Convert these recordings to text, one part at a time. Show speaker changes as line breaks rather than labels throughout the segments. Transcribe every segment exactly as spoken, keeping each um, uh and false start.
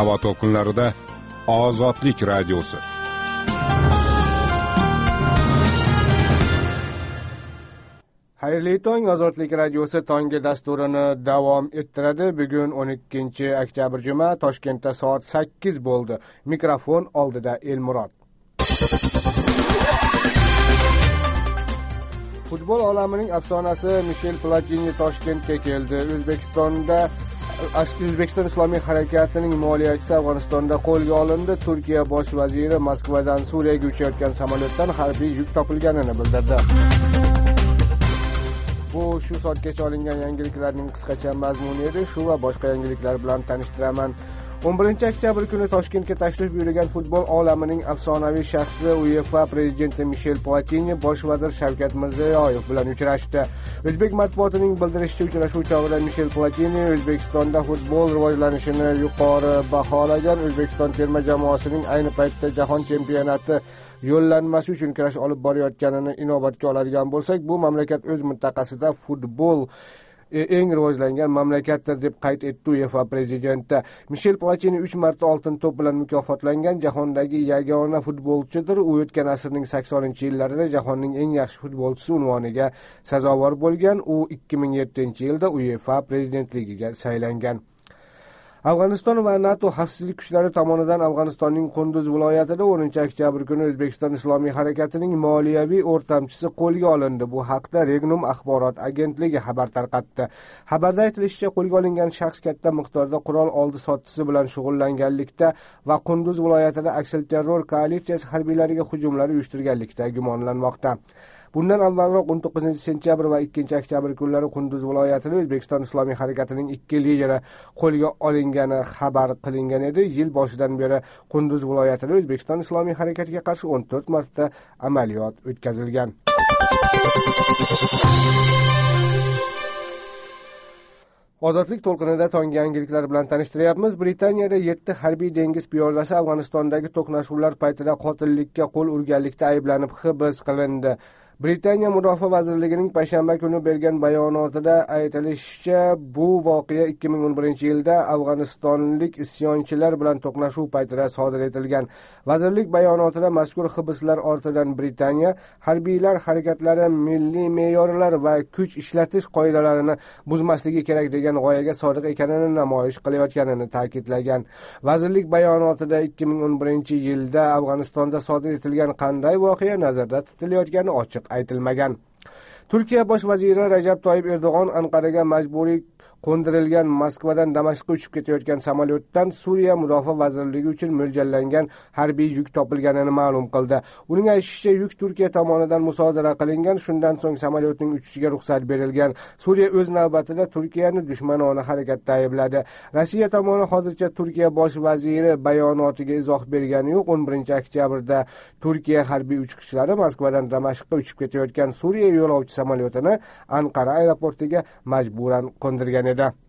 havo to'lqinlarida Ozodlik radiosi.
Xayrli tong, Ozodlik radiosi tongi dasturini davom ettiradi. Bugun o'n ikkinchi oktyabr juma, Toshkentda soat sakkiz bo'ldi. Mikrofon oldida Elmurod. Futbol olamining afsonasi Mishel Platini Toshkentga keldi. O'zbekistonda O'zbekiston Islomiy harakatining moliyachisi Afg'onistonda qo'lga olindi. Turkiya bosh vaziri Moskvadan Suriyaga uchayotgan samolyotdan harbiy yuk topilganini bildirdi. Bu shu soatgacha olingan yangiliklarning qisqacha mazmuni edi. Shu va boshqa yangiliklar bilan tanishtiraman. o'n birinchi oktyabr kuni Toshkentga tashrif buyurgan futbol olamining afsonaviy shaxsi UEFA prezidenti Mishel Platini bosh vazir Shavkat Mirziyoyev bilan uchrashdi. O'zbek matbuotining bildirishicha, uchrashuv chog'ida Mishel Platini O'zbekistonda futbol rivojlanishini yuqori baholagan. O'zbekiston terma jamoasining ayni paytda jahon chempionati yo'llanmasi uchun kurash olib borayotganini inobatga oladigan bo'lsak, bu mamlakat o'z mintaqasida futbol eng rivojlangan mamlakatdir deb qayd etdi UEFA prezidenti. Mishel Platini uch marta oltin to'p bilan mukofotlangan jahondagi yagona futbolchidir. U o'tgan asrning saksoninchi yillarida jahonning eng yaxshi futbolchisi unvoniga sazovor bo'lgan. U ikki ming yettinchi yilda UEFA prezidentligiga saylangan. Afg'oniston va NATO xavfsizlik kuchlari tomonidan Afg'onistonning Qunduz viloyatida o'ninchi oktyabr kuni O'zbekiston Islomiy harakatining moliyaviy o'rtamchisi qo'lga olindi. Bu haqda Regnum axborot agentligi xabar tarqatdi. Xabarda aytilishicha, qo'lga olingan shaxs katta miqdorda qurol oldi sottisi bilan shug'ullanganlikda va Qunduz viloyatida aksilterror koalitsiyasi harbiylariga hujumlar uyushtirganlikda gumonlanmoqda. Bundan avvalroq o'n to'qqizinchi sentyabr va ikkinchi oktyabr kunlari Qunduz viloyatida O'zbekiston Islomiy harakatining ikki lideri qo'lga olingani xabar qilingan edi. Yil boshidan beri Qunduz viloyatida O'zbekiston Islomiy harakatiga qarshi o'n to'rt marta amaliyot o'tkazilgan. Ozodlik to'lqinida tongi yangiliklar bilan tanishtiryapmiz. Britaniyada yetti harbiy dengiz piyodasi Afg'onistondagi to'qnashuvlar paytida qotillikka qo'l urganlikda ayblanib hibs qilindi. Britaniya Mudofaa vazirligining payshanba kuni bergan bayonotida aytilishicha, bu voqea ikki ming o'n birinchi yilda afg'onistonlik isyonchilar bilan to'qnashuv paytida sodir etilgan. Vazirlik bayonotida mazkur hibslar ortidan Britaniya harbiylar harakatlari milliy me'yorlar va kuch ishlatish qoidalarini buzmasligi kerak degan g'oyaga sodiq ekanini namoyish qilayotganini ta'kidlagan. Vazirlik bayonotida ikki ming o'n birinchi yilda Afg'onistonda sodir etilgan qanday voqea nazarda tutilayotgani ochiq aytilmagan. Turkiya bosh vaziri Rajab Toyyib Erdo'g'on Anqaraga majburiy qo'ndirilgan Moskvadan Damashqqa uchib ketayotgan samolyotdan Suriya Mudofaa vazirligi uchun mo'ljallangan harbiy yuk topilganini ma'lum qildi. Uning aytishicha, yuk Turkiya tomonidan musodara qilingan, shundan so'ng samolyotning uchishiga ruxsat berilgan. Suriya o'z navbatida Turkiyani dushmanona harakatda aybladi. Rossiya tomoni hozircha Turkiya bosh vaziri bayonotiga izoh bergani yo'q. o'n birinchi oktyabrda Turkiya harbiy uchqichlari Moskvadan Damashqqa uchib ketayotgan Suriya yo'lovchi samolyotini Anqara aeroportiga majburan qo'ndirgan edi.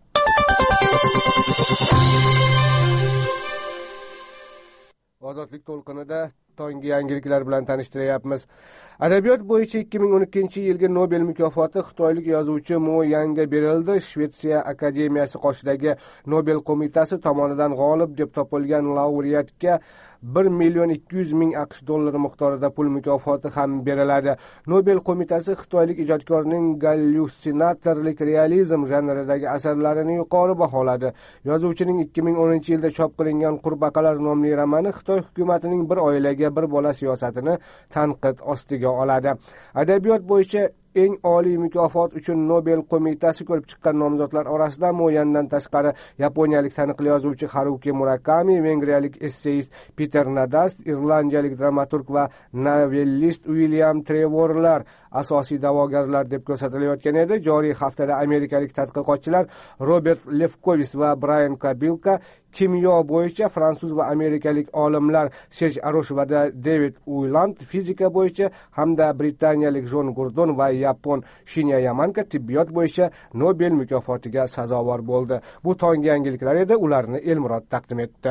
Ozodlik to'lqinida tongi yangiliklar bilan tanishtiryapmiz. Adabiyot bo'yicha ikki ming o'n ikkinchi yilgi Nobel mukofoti xitoylik yozuvchi Mo Yangga berildi. Shvetsiya akademiyasi qoshidagi Nobel qo'mitasi tomonidan g'olib deb topilgan laureatga bir million ikki yuz ming aqsh dollari miqdorida pul mukofoti ham beriladi. Nobel qo'mitasi xitoylik ijodkorning gallyusinatorlik realizm janridagi asarlarini yuqori baholadi. Yozuvchining ikki ming o'ninchi yilda chop qilingan Qurbaqalar nomli romani Xitoy hukumatining bir oilaga bir bola siyosatini tanqid ostiga oladi. Adabiyot bo'yicha eng oliy mukofot uchun Nobel qo'mitasi ko'rib chiqqan nomzodlar orasida Moyandan tashqari yaponiyalik taniqli yozuvchi Haruki Murakami, vengriyalik esseyist Peter Nadast, irlandiyalik dramaturg va novellist William Trevorlar asosiy da'vogarlar deb ko'rsatilayotgan edi. Joriy haftada amerikalik tadqiqotchilar Robert Lefkovis va Brian Kabilka, kimyo bo'yicha fransuz va amerikalik olimlar Serge Arosh va David Uyland, fizika bo'yicha hamda britaniyalik Jon Gurdon va yapon Shinya Yamanka tibbiyot bo'yicha Nobel mukofotiga sazovor bo'ldi. Bu tongi yangiliklar edi, ularni Elmurod taqdim etdi.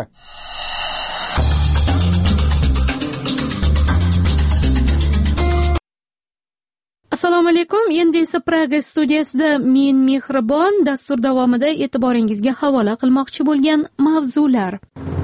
Assalomu alaykum. Endi esa Praga studiyasida Men Mehribon dastur davomida e'tiboringizga havola qilmoqchi bo'lgan mavzular.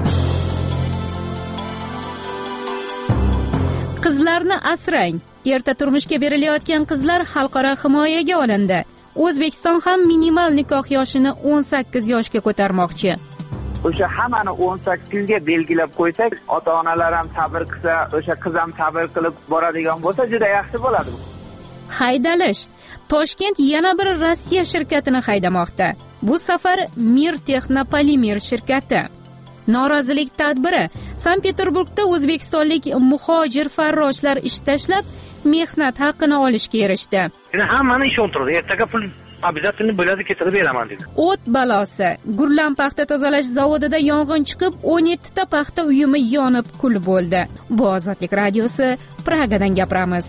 Qizlarni asrang. Erta turmushga berilayotgan qizlar xalqaro himoyaga olindi. O'zbekiston ham minimal nikoh yoshini o'n sakkiz yoshga ko'tarmoqchi.
O'sha hammani o'n sakkizga belgilab qo'ysak, ota-onalar ham sabr qilsa, o'sha qiz ham sabr qilib boradigan bo'lsa, juda yaxshi bo'ladi.
Haydalish. Toshkent yana bir Rossiya shirkatini haydamoqda. Bu safar Mir Texnopolimer shirkati. Norozilik tadbiri. Sankt-Peterburgda o'zbekistonlik muhojir farroshlar ish tashlab, mehnat haqqini olishga erishdi.
Hammani ishontirdi. Ertaga pul обязательно bo'ladi, ketirib beraman dedi.
O't balosi. Gurlan paxta tozalash zavodida yong'in chiqib, o'n yetti ta paxta uyumi yonib kul bo'ldi. Bu Ozodlik radiosi, Pragadan gapiramiz.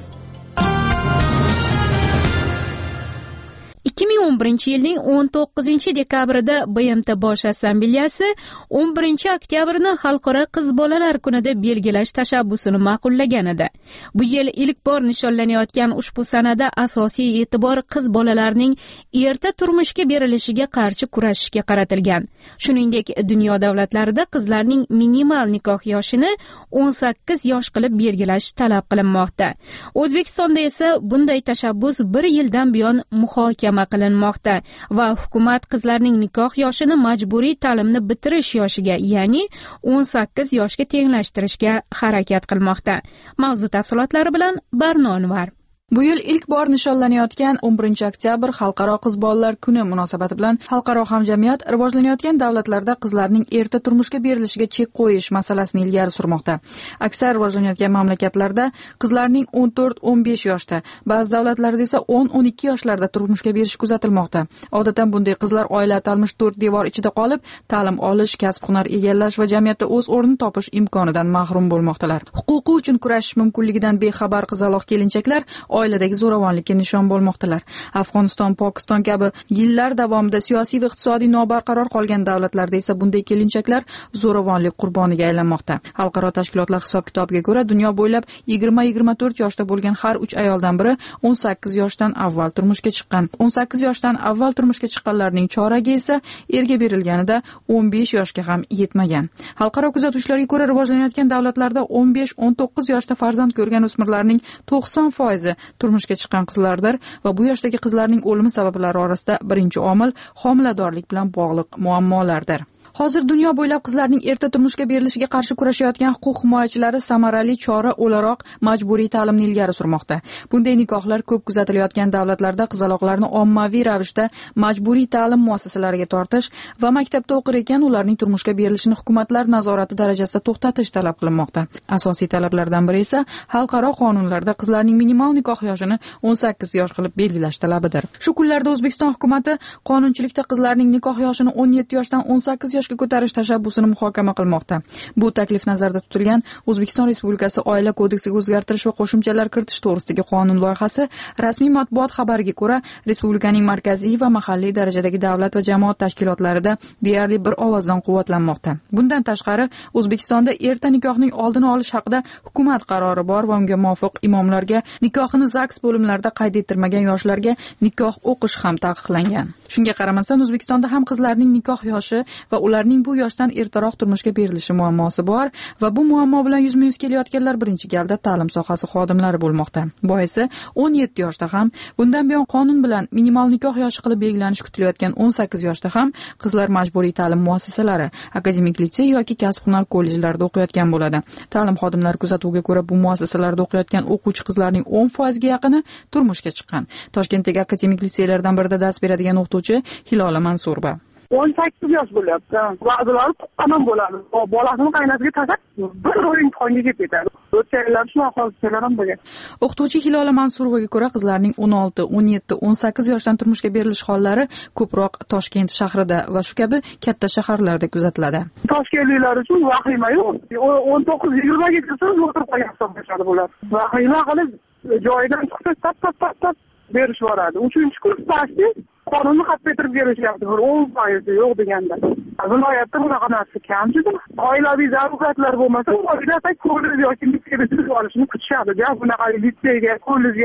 ikki ming o'n birinchi yilning o'n to'qqizinchi dekabrida B M T Bosh assambleyasi o'n birinchi oktyabrni Xalqaro qiz bolalar kunida belgilash tashabbusini ma'qullagan edi. Bu yil ilk bor nishonlanayotgan ushbu sanada asosiy e'tibor qiz bolalarning erta turmushga berilishiga qarshi kurashishga qaratilgan. Shuningdek, dunyo davlatlarida qizlarning minimal nikoh yoshini o'n sakkiz yosh qilib belgilash talab qilinmoqda. O'zbekistonda esa bunday tashabbus bir yildan buyon muhokama qilinmoqda va hukumat qizlarning nikoh yoshini majburiy ta'limni bitirish yoshiga, ya'ni o'n sakkiz yoshga tenglashtirishga harakat qilmoqda. Mavzu tafsilotlari bilan Barnonvar.
Bu yil ilk bor nishonlanayotgan o'n birinchi oktyabr Xalqaro qiz bolalar kuni munosabati bilan xalqaro hamjamiyat rivojlanayotgan davlatlarda qizlarning erta turmushga berilishiga chek qo'yish masalasini ilgari surmoqda. Aksar rivojlanayotgan mamlakatlarda qizlarning o'n to'rt o'n besh yoshda, ba'zi davlatlarda esa o'n o'n ikki yoshlarda turmushga berish kuzatilmoqda. Odatdan bunday qizlar oila atalmish to'rt devor ichida qolib, ta'lim olish, kasb-hunar egallash va jamiyatda o'z o'rnini topish imkonidan mahrum bo'lmoqdalar. Huquqi uchun kurashish mumkinligidan bexabar qizaloq kelinchaklar oiladagi zo'ravonlikka nishon bo'lmoqdalar. Afg'oniston, Pokiston kabi yillar davomida siyosiy va iqtisodiy nobarqaror qolgan davlatlarda esa bunday kelinchaklar zo'ravonlik qurboniga aylanmoqda. Xalqaro tashkilotlar hisob-kitobiga ko'ra, dunyo bo'ylab yigirma yigirma to'rt yoshda bo'lgan har uch ayoldan biri o'n sakkiz yoshdan avval turmushga chiqqan. o'n sakkiz yoshdan avval turmushga chiqqanlarning choragi esa erga berilganida o'n besh yoshga ham yetmagan. Xalqaro kuzatuvchilarga ko'ra, rivojlanayotgan davlatlarda o'n besh o'n to'qqiz yoshda farzand ko'rgan o'smirlarning to'qson foizi turmushga chiqqan qizlardir va bu yoshdagi qizlarning o'limi sabablari orasida birinchi omil homiladorlik bilan bog'liq muammolardir. Hozir dunyo bo'ylab qizlarning erta turmushga berilishiga qarshi kurashayotgan huquq himoyachilari samarali chora o'laroq majburiy ta'limni ilgari surmoqda. Bunday nikohlar ko'p kuzatilayotgan davlatlarda qizaloqlarni ommaviy ravishda majburiy ta'lim muassasalariga tortish va maktabda o'qir ekan ularning turmushga berilishini hukumatlar nazorati darajasida to'xtatish talab qilinmoqda. Asosiy talablardan biri esa xalqaro qonunlarda qizlarning minimal nikoh yoshini o'n sakkiz yosh qilib belgilash talabidir. Shu kunlarda O'zbekiston hukumatı qonunchilikda qizlarning nikoh yoshini o'n yetti yoshdan o'n sakkiz yoshga ko'tarish tashabbusini muhokama qilmoqda. Bu taklif nazarda tutilgan O'zbekiston Respublikasi Oila kodeksiga o'zgartirish va qo'shimchalar kiritish to'g'risidagi qonun loyihasi rasmiy matbuot xabariga ko'ra, respublikaning markaziy va mahalliy darajadagi davlat va jamoat tashkilotlarida deyarli bir ovozdan quvvatlanmoqda. Bundan tashqari, O'zbekistonda erta nikohning oldini olish haqida hukumat qarori bor va unga muvofiq imomlarga nikohini ZAGS bo'limlarida qayd ettirmagan yoshlarga nikoh o'qish ham taqiqlangan. Shunga qaramasdan, O'zbekistonda ham qizlarning nikoh yoshi va ularning bu yoshdan ertaroq turmushga berilishi muammosi bor va bu muammo bilan yuzma-yuz kelayotganlar birinchi galda ta'lim sohasi xodimlari bo'lmoqda. Boisi o'n yetti yoshda ham, bundan buyon qonun bilan minimal nikoh yoshi qilib belgilanishi kutilayotgan o'n sakkiz yoshda ham qizlar majburiy ta'lim muassasalari, akademik litsey yoki kasb-hunar kollejlarida o'qiyotgan bo'ladi. Ta'lim xodimlari kuzatuviga ko'ra, bu muassasalarda o'qiyotgan o'quvchi qizlarning o'n foiziga yaqini turmushga chiqqan. Toshkentdagi akademik litseylardan birida dars beradigan o'qituvchi Hilola Mansurova.
o'n sakkiz yosh bo'lyapti. Ba'zilari tuqqan ham bo'ladi. Bolasini qaynasiga tashlab bir oy imtihonga ketib ketadi. O'tgan yillar shunaqa hodisalar ham bo'lgan.
O'qituvchi Hilola Mansurovaga ko'ra, qizlarning o'n olti, o'n yetti, o'n sakkiz yoshdan turmushga berilish hollari ko'proq Toshkent shahrida va shu kabi katta shaharlarda kuzatiladi.
Toshkentliklar uchun vahima yo'q. o'n to'qqiz yigirma gacha o'tirib qolgan hisoblashadi bular. Vahima qilib joyidan chiqsa tap tap tap tap berishib boradi. uchinchi kurs pastda qonunni qattiq etib berishyapti. Bir o'n foiz yo'q deganda. Viloyatda bunaqa narsa kam juda. Oilaviy zaruratlar bo'lmasa, oilada kollej yoki litseyga olishni kutishadi. Bunaqa litseyga, kollejga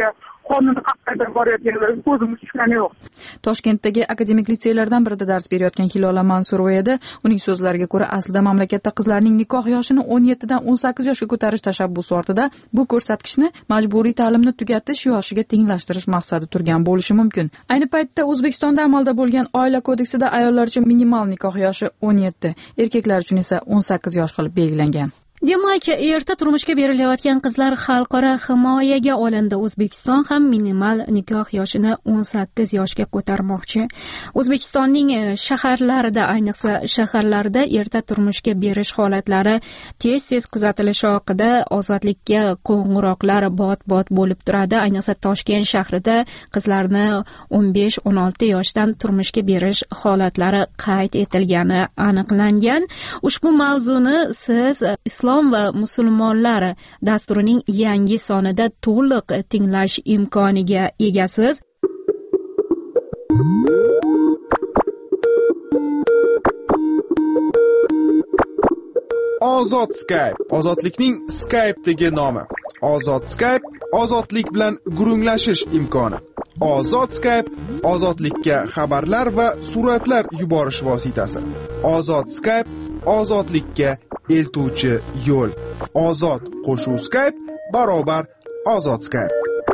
qonunni qattiqlashtirib borayotganlarga ko'zimiz tushgani yo'q.
Toshkentdagi akademik litseylardan birida dars berayotgan Hilola Mansurova edi. Uning so'zlariga ko'ra, aslida mamlakatda qizlarning nikoh yoshini o'n yettidan o'n sakkiz yoshga ko'tarish tashabbusi ortida bu ko'rsatkichni majburiy ta'limni tugatish yoshiga tenglashtirish maqsadi turgan bo'lishi mumkin. Ayni paytda O'zbekistonda amalda bo'lgan oila kodeksida ayollar uchun minimal nikoh yoshi o'n yetti, erkaklar uchun esa o'n sakkiz yosh qilib belgilangan.
Demak, erta turmushga berilayotgan qizlar xalqaro himoyaga olindi. O'zbekiston ham minimal nikoh yoshini o'n sakkiz yoshga ko'tarmoqchi. O'zbekistonning shaharlarida, ayniqsa shaharlarda erta turmushga berish holatlari tez-tez kuzatilishi orqali ozodlikka qo'ng'iroqlar bot-bot bo'lib turadi. Ayniqsa Toshkent shahrida qizlarni o'n besh o'n olti yoshdan turmushga berish holatlari qayd etilgani aniqlangan. Ushbu mavzuni siz Islom va musulmonlar dasturining yangi sonida to'liq tinglash imkoniga egasiz.
Ozod Skype, ozodlikning Skype'dagi nomi. Ozod Skype, ozodlik bilan gurunglashish imkoni. Ozod Skype, ozodlikka xabarlar va suratlar yuborish vositasi. Ozod Skype, ozodlikka eltuvchi yo'l. Ozod qo'shuv Skype barobar ozod Skype.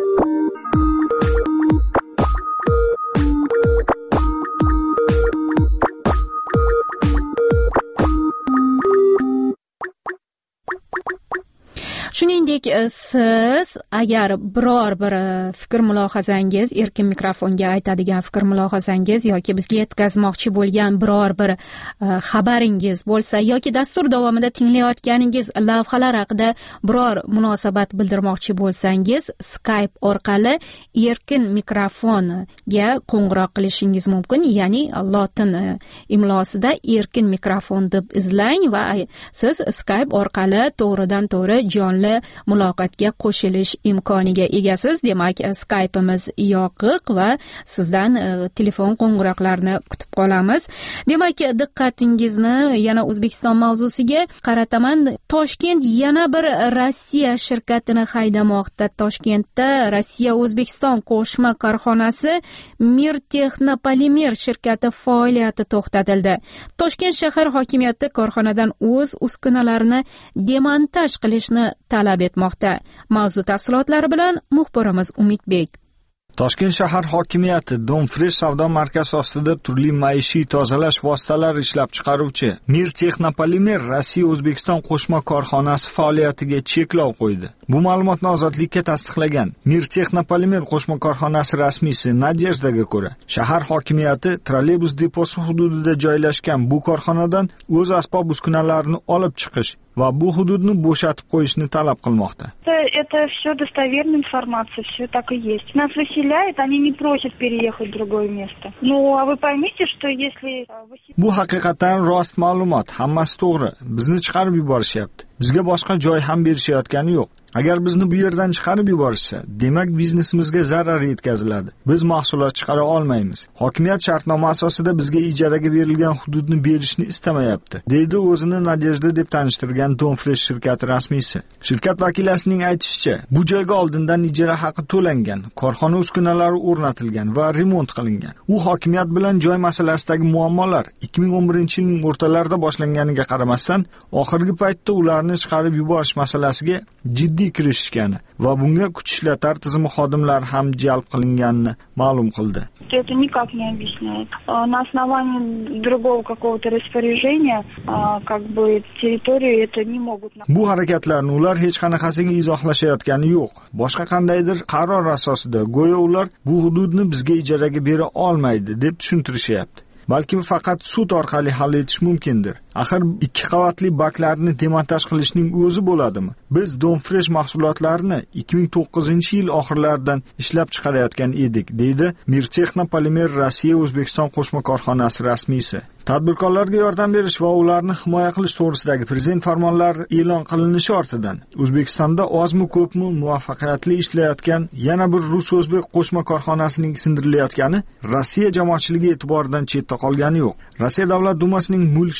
Shuningdek, siz agar biror bir fikr mulohazangiz, erkin mikrofonga aytadigan fikr mulohazangiz yoki bizga yetkazmoqchi bo'lgan biror bir xabaringiz bo'lsa yoki dastur davomida tinglayotganingiz lavhalar haqida biror munosabat bildirmoqchi bo'lsangiz, Skype orqali erkin mikrofonga qo'ng'iroq qilishingiz mumkin. Ya'ni lotin imlosida erkin mikrofon deb izlang va siz Skype orqali to'g'ridan to'g'ri jonli muloqotga qo'shilish imkoniga egasiz. Demak, Skype'imiz yoqiq va sizdan telefon qo'ng'iroqlarini kutib qolamiz. Demak, diqqatingizni yana O'zbekiston mavzusiga qarataman. Toshkent yana bir Rossiya shirkatini haydamoqda. Toshkentda Rossiya O'zbekiston qo'shma korxonasi Mir Texnopolimer shirkati faoliyati to'xtatildi. Toshkent shahar hokimiyati korxonadan o'z uskunalarini demontaj qilishni talab etmoqda. Mavzu tafsilotlari bilan muxbirimiz Umidbek.
Toshkent shahar hokimiyati Domfresh savdo markazi ostida turli maishiy tozalash vositalari ishlab chiqaruvchi Mir Texnopolimer Rossiya O'zbekiston qo'shma korxonasi faoliyatiga cheklov qo'ydi. Bu ma'lumotni ozodlikka tasdiqlagan Mir Texnopolimer qo'shma korxonasi rasmiysi Nadejdaga ko'ra, shahar hokimiyati trolleybus deposi hududida joylashgan bu korxonadan o'z asbob uskunalarini olib chiqish va bu hududni bo'shatib qo'yishni talab qilmoqda.
Это все достоверная информация, все так и есть. Нас выселяют, они не просят переехать в другое место. Ну, а вы поймите, что если...
Bu haqiqatan rost ma'lumot, hammasi to'g'ri. Bizni chiqarib yuborishyapti. Bizga boshqa joy ham berishayotgani yo'q. Agar bizni bu yerdan chiqarib yuborishsa, demak biznesimizga zarar yetkaziladi. Biz mahsulot chiqara olmaymiz. Hokimiyat shartnoma asosida bizga ijaraga berilgan hududni berishni istamayapti, deydi o'zini Nadejda deb tanishtirgan Domfresh shirkati rasmiysi. Shirkat vakilasining aytishicha, bu joyga oldindan ijara haqi to'langan, korxona uskunalari o'rnatilgan va remont qilingan. U hokimiyat bilan joy masalasidagi muammolar ikki ming o'n birinchi yilning o'rtalarida boshlanganiga qaramasdan, oxirgi paytda ularni chiqarib yuborish masalasiga jiddiy kirishishgani va bunga kuch ishlatar tizimi xodimlari ham jalb qilinganini ma'lum qildi.
Это никак не объясняет. На основании другого какого-то распоряжения, как бы территорию это не могут.
Bu harakatlarni ular hech qanaqasiga izohlashayotgani yo'q. Boshqa qandaydir qaror asosida go'yo ular bu hududni bizga ijaraga bera olmaydi deb tushuntirishyapti. Balki faqat sud orqali hal etish mumkindir. Axir ikki qavatli baklarni demontaj qilishning o'zi bo'ladimi? Biz Domfresh mahsulotlarini ikki ming to'qqizinchi yil oxirlaridan ishlab chiqarayotgan edik, deydi Mir Texnopolimer Rossiya O'zbekiston qo'shma korxonasi rasmiysi. Tadbirkorlarga yordam berish va ularni himoya qilish to'g'risidagi prezident farmonlari e'lon qilinishi ortidan O'zbekistonda ozmi ko'pmi muvaffaqiyatli ishlayotgan yana bir rus-o'zbek qo'shma korxonasining sindirilayotgani Rossiya jamoatchiligi e'tiboridan chetda qolgani yo'q. Rossiya Davlat dumasining mulkchilik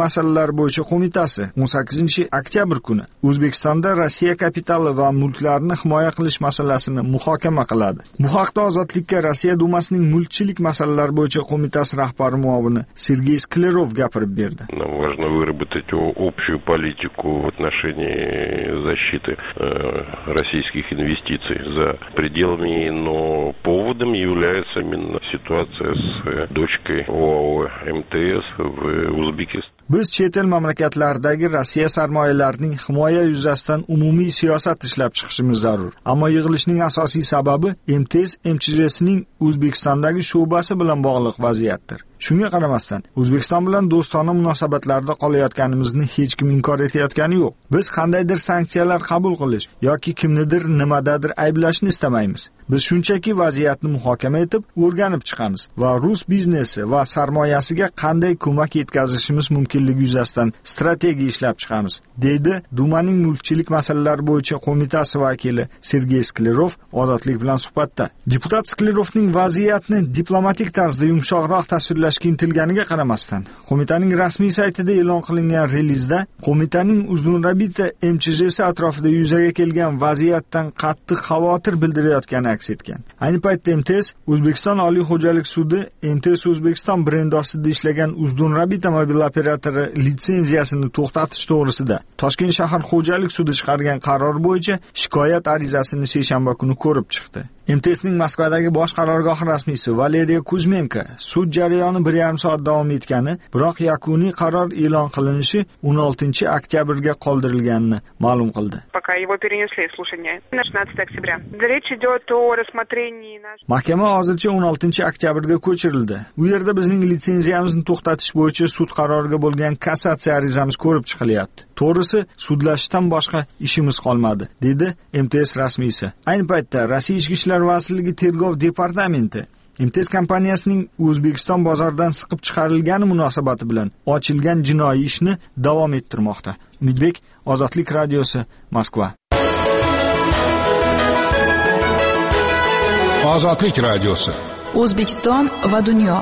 masalalar bo'yicha qo'mitasi o'n sakkizinchi oktyabr kuni O'zbekistonda Rossiya kapitali va mulklarini himoya qilish masalasini muhokama qiladi. Bu haqda Ozodlikka Rossiya Dumasining mulkchilik masalalar bo'yicha qo'mitasi rahbari muavini Sergey Sklerov gapirib berdi.
Нам важно выработать общую политику в отношении защиты э, российских инвестиций за пределами, но поводом является именно ситуация с дочкой ОАО МТС в Узбекистане.
Biz chet el mamlakatlaridagi Rossiya sarmoyalarining himoya yuzasidan umumiy siyosat ishlab chiqishimiz zarur. Ammo yig'ilishning asosiy sababi M T S M C J'sining O'zbekistondagi sho'basi bilan bog'liq vaziyatdir. Shunga qaramasdan, O'zbekiston bilan do'stona munosabatlarda qolayotganimizni hech kim inkor etayotgani yo'q. Biz qandaydir sanksiyalar qabul qilish yoki kimnidir nimadadir ayblashni istamaymiz. Biz shunchaki vaziyatni muhokama etib, o'rganib chiqamiz va rus biznesi va sarmoyasiga qanday ko'mak yetkazishimiz mumkinligi yuzasidan strategiya ishlab chiqamiz, deydi Dumaning mulkchilik masalalari bo'yicha qo'mitasi vakili Sergey Sklerov Ozodlik bilan suhbatda. Deputat Sklerovning vaziyatni diplomatik tarzda yumshoqroq tasvirlash intilganiga qaramasdan, qo'mitaning rasmiy saytida e'lon qilingan relizda qo'mitaning Uzunrabita M C J'si atrofida yuzaga kelgan vaziyatdan qattiq xavotir bildirayotgani aks etgan. Ayni paytda M T S O'zbekiston Oliy xo'jalik sudi M T S O'zbekiston brendi ostida ishlagan Uzunrabita mobil operatori litsenziyasini to'xtatish to'g'risida Toshkent shahar xo'jalik sudi chiqargan qaror bo'yicha shikoyat arizasini seshanba kuni ko'rib chiqdi. M T S'ning Moskvadagi bosh qarorgohi rasmiysi Valeriya Kuzmenko sud jarayoni bir yarim soat davom etgani, biroq yakuniy qaror e'lon qilinishi o'n oltinchi oktyabrga qoldirilganini ma'lum qildi.
Пока его перенесли слушание на шестнадцатое октября. Речь идет о рассмотрении наш.
Mahkama hozircha o'n oltinchi oktyabrga ko'chirildi. U yerda bizning litsenziyamizni to'xtatish bo'yicha sud qaroriga bo'lgan kassatsiya arizamiz ko'rib chiqilyapti. To'g'risi, sudlashdan boshqa ishimiz qolmadi, dedi M T S rasmiysi. Ayni paytda Rossiya Ichki ishlar vazirligi tergov departamenti M T S kompaniyasining O'zbekiston bozoridan siqib chiqarilgani munosabati bilan ochilgan jinoiy ishni davom ettirmoqda. Umidbek, Ozodlik radiosi, Moskva.
Ozodlik radiosi.
O'zbekiston va dunyo.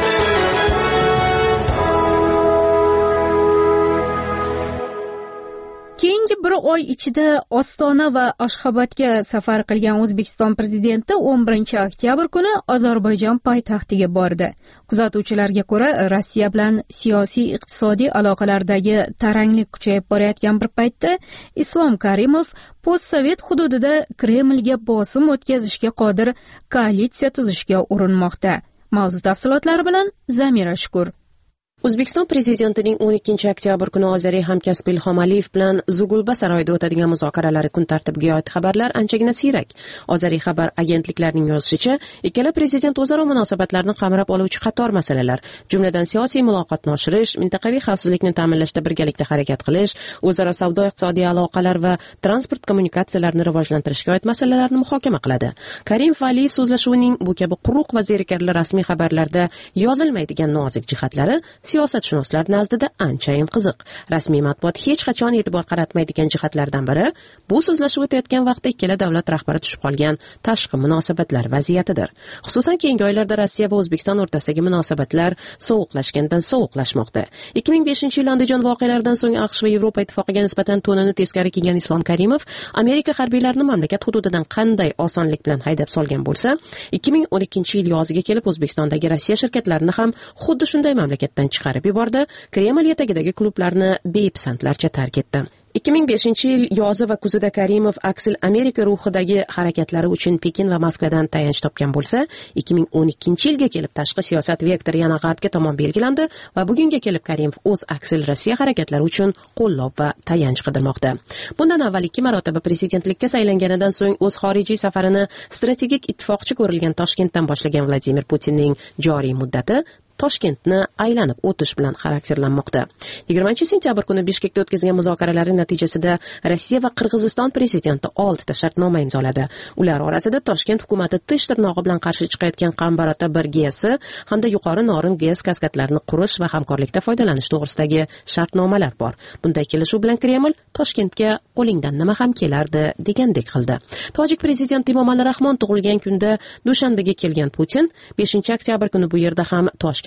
Keyingi bir oy ichida Ostona va Ashxobodga safar qilgan O'zbekiston prezidenti o'n birinchi oktyabr kuni Ozarbayjon poytaxtiga bordi. Kuzatuvchilarga ko'ra, Rossiya bilan siyosiy iqtisodiy aloqalardagi taranglik kuchayib borayotgan bir paytda Islom Karimov postsovet hududida Kremlga bosim o'tkazishga qodir koalitsiya tuzishga urinmoqda. Mavzu tafsilotlari bilan Zamira Shukur.
O'zbekiston prezidentining o'n ikkinchi oktyabr kuni ozariy hamkasbi Ilhom Aliyev bilan Zugulba saroyida o'tadigan muzokaralari kun tartibiga oid xabarlar anchagina siyrak. Ozariy xabar agentliklarining yozishicha, ikkala prezident o'zaro munosabatlarni qamrab oluvchi qator masalalar, jumladan siyosiy muloqotni oshirish, mintaqaviy xavfsizlikni ta'minlashda birgalikda harakat qilish, o'zaro savdo-iqtisodiy aloqalar va transport kommunikatsiyalarini rivojlantirishga oid masalalarni muhokama qiladi. Karimov va Aliyev so'zlashuvining bu kabi quruq va zerikarli rasmiy xabarlarda yozilmaydigan nozik jihatlari siyosatshunoslar nazdida anchayin qiziq. Rasmiy matbuot hech qachon e'tibor qaratmaydigan jihatlardan biri bu so'zlashuv o'tayotgan vaqtda ikkala davlat rahbari tushib qolgan tashqi munosabatlar vaziyatidir. Xususan keyingi oylarda Rossiya va O'zbekiston o'rtasidagi munosabatlar sovuqlashgandan sovuqlashmoqda. ikki ming beshinchi yil Andijon voqealaridan so'ng AQSh va Yevropa ittifoqiga nisbatan to'nini teskari kiygan Islom Karimov Amerika harbiylarini mamlakat hududidan qanday osonlik bilan haydab solgan bo'lsa, ikki ming o'n ikkinchi yil yoziga kelib O'zbekistondagi Rossiya shirkatlarini ham xuddi shunday mamlakatdan chiqarib yubordi, Kreml etagidagi klublarni bepisandlarcha tark etdi. ikki ming beshinchi yil yozi va kuzida Karimov aksil Amerika ruhidagi harakatlari uchun Pekin va Moskvadan tayanch topgan bo'lsa, ikki ming o'n ikkinchi yilga kelib tashqi siyosat vektori yana g'arbga tomon belgilandi va bugunga kelib Karimov o'z aksil Rossiya harakatlari uchun qo'llab va tayanch qidirmoqda. Bundan avval ikki marotaba prezidentlikka saylanganidan so'ng o'z xorijiy safarini strategik ittifoqchi ko'rilgan Toshkentdan boshlagan Vladimir Putinning joriy muddati Toshkentni aylanib o'tish bilan xarakterlanmoqda. yigirmanchi sentyabr kuni Bishkekda o'tkazilgan muzokaralar natijasida Rossiya va Qirg'iziston prezidenti oltita shartnoma imzoladi. Ular orasida Toshkent hukumati tish tirnog'i bilan qarshi chiqayotgan Qambarota bir GESi hamda yuqori Norin GES kaskadlarini qurish va hamkorlikda foydalanish to'g'risidagi shartnomalar bor. Bunday kelishuv bilan Kreml Toshkentga qo'lingdan nima ham kelardi degandek qildi. Tojik prezidenti Emomali Rahmon tug'ilgan kunda Dushanbega kelgan Putin beshinchi oktyabr kuni bu yerda ham Toshkent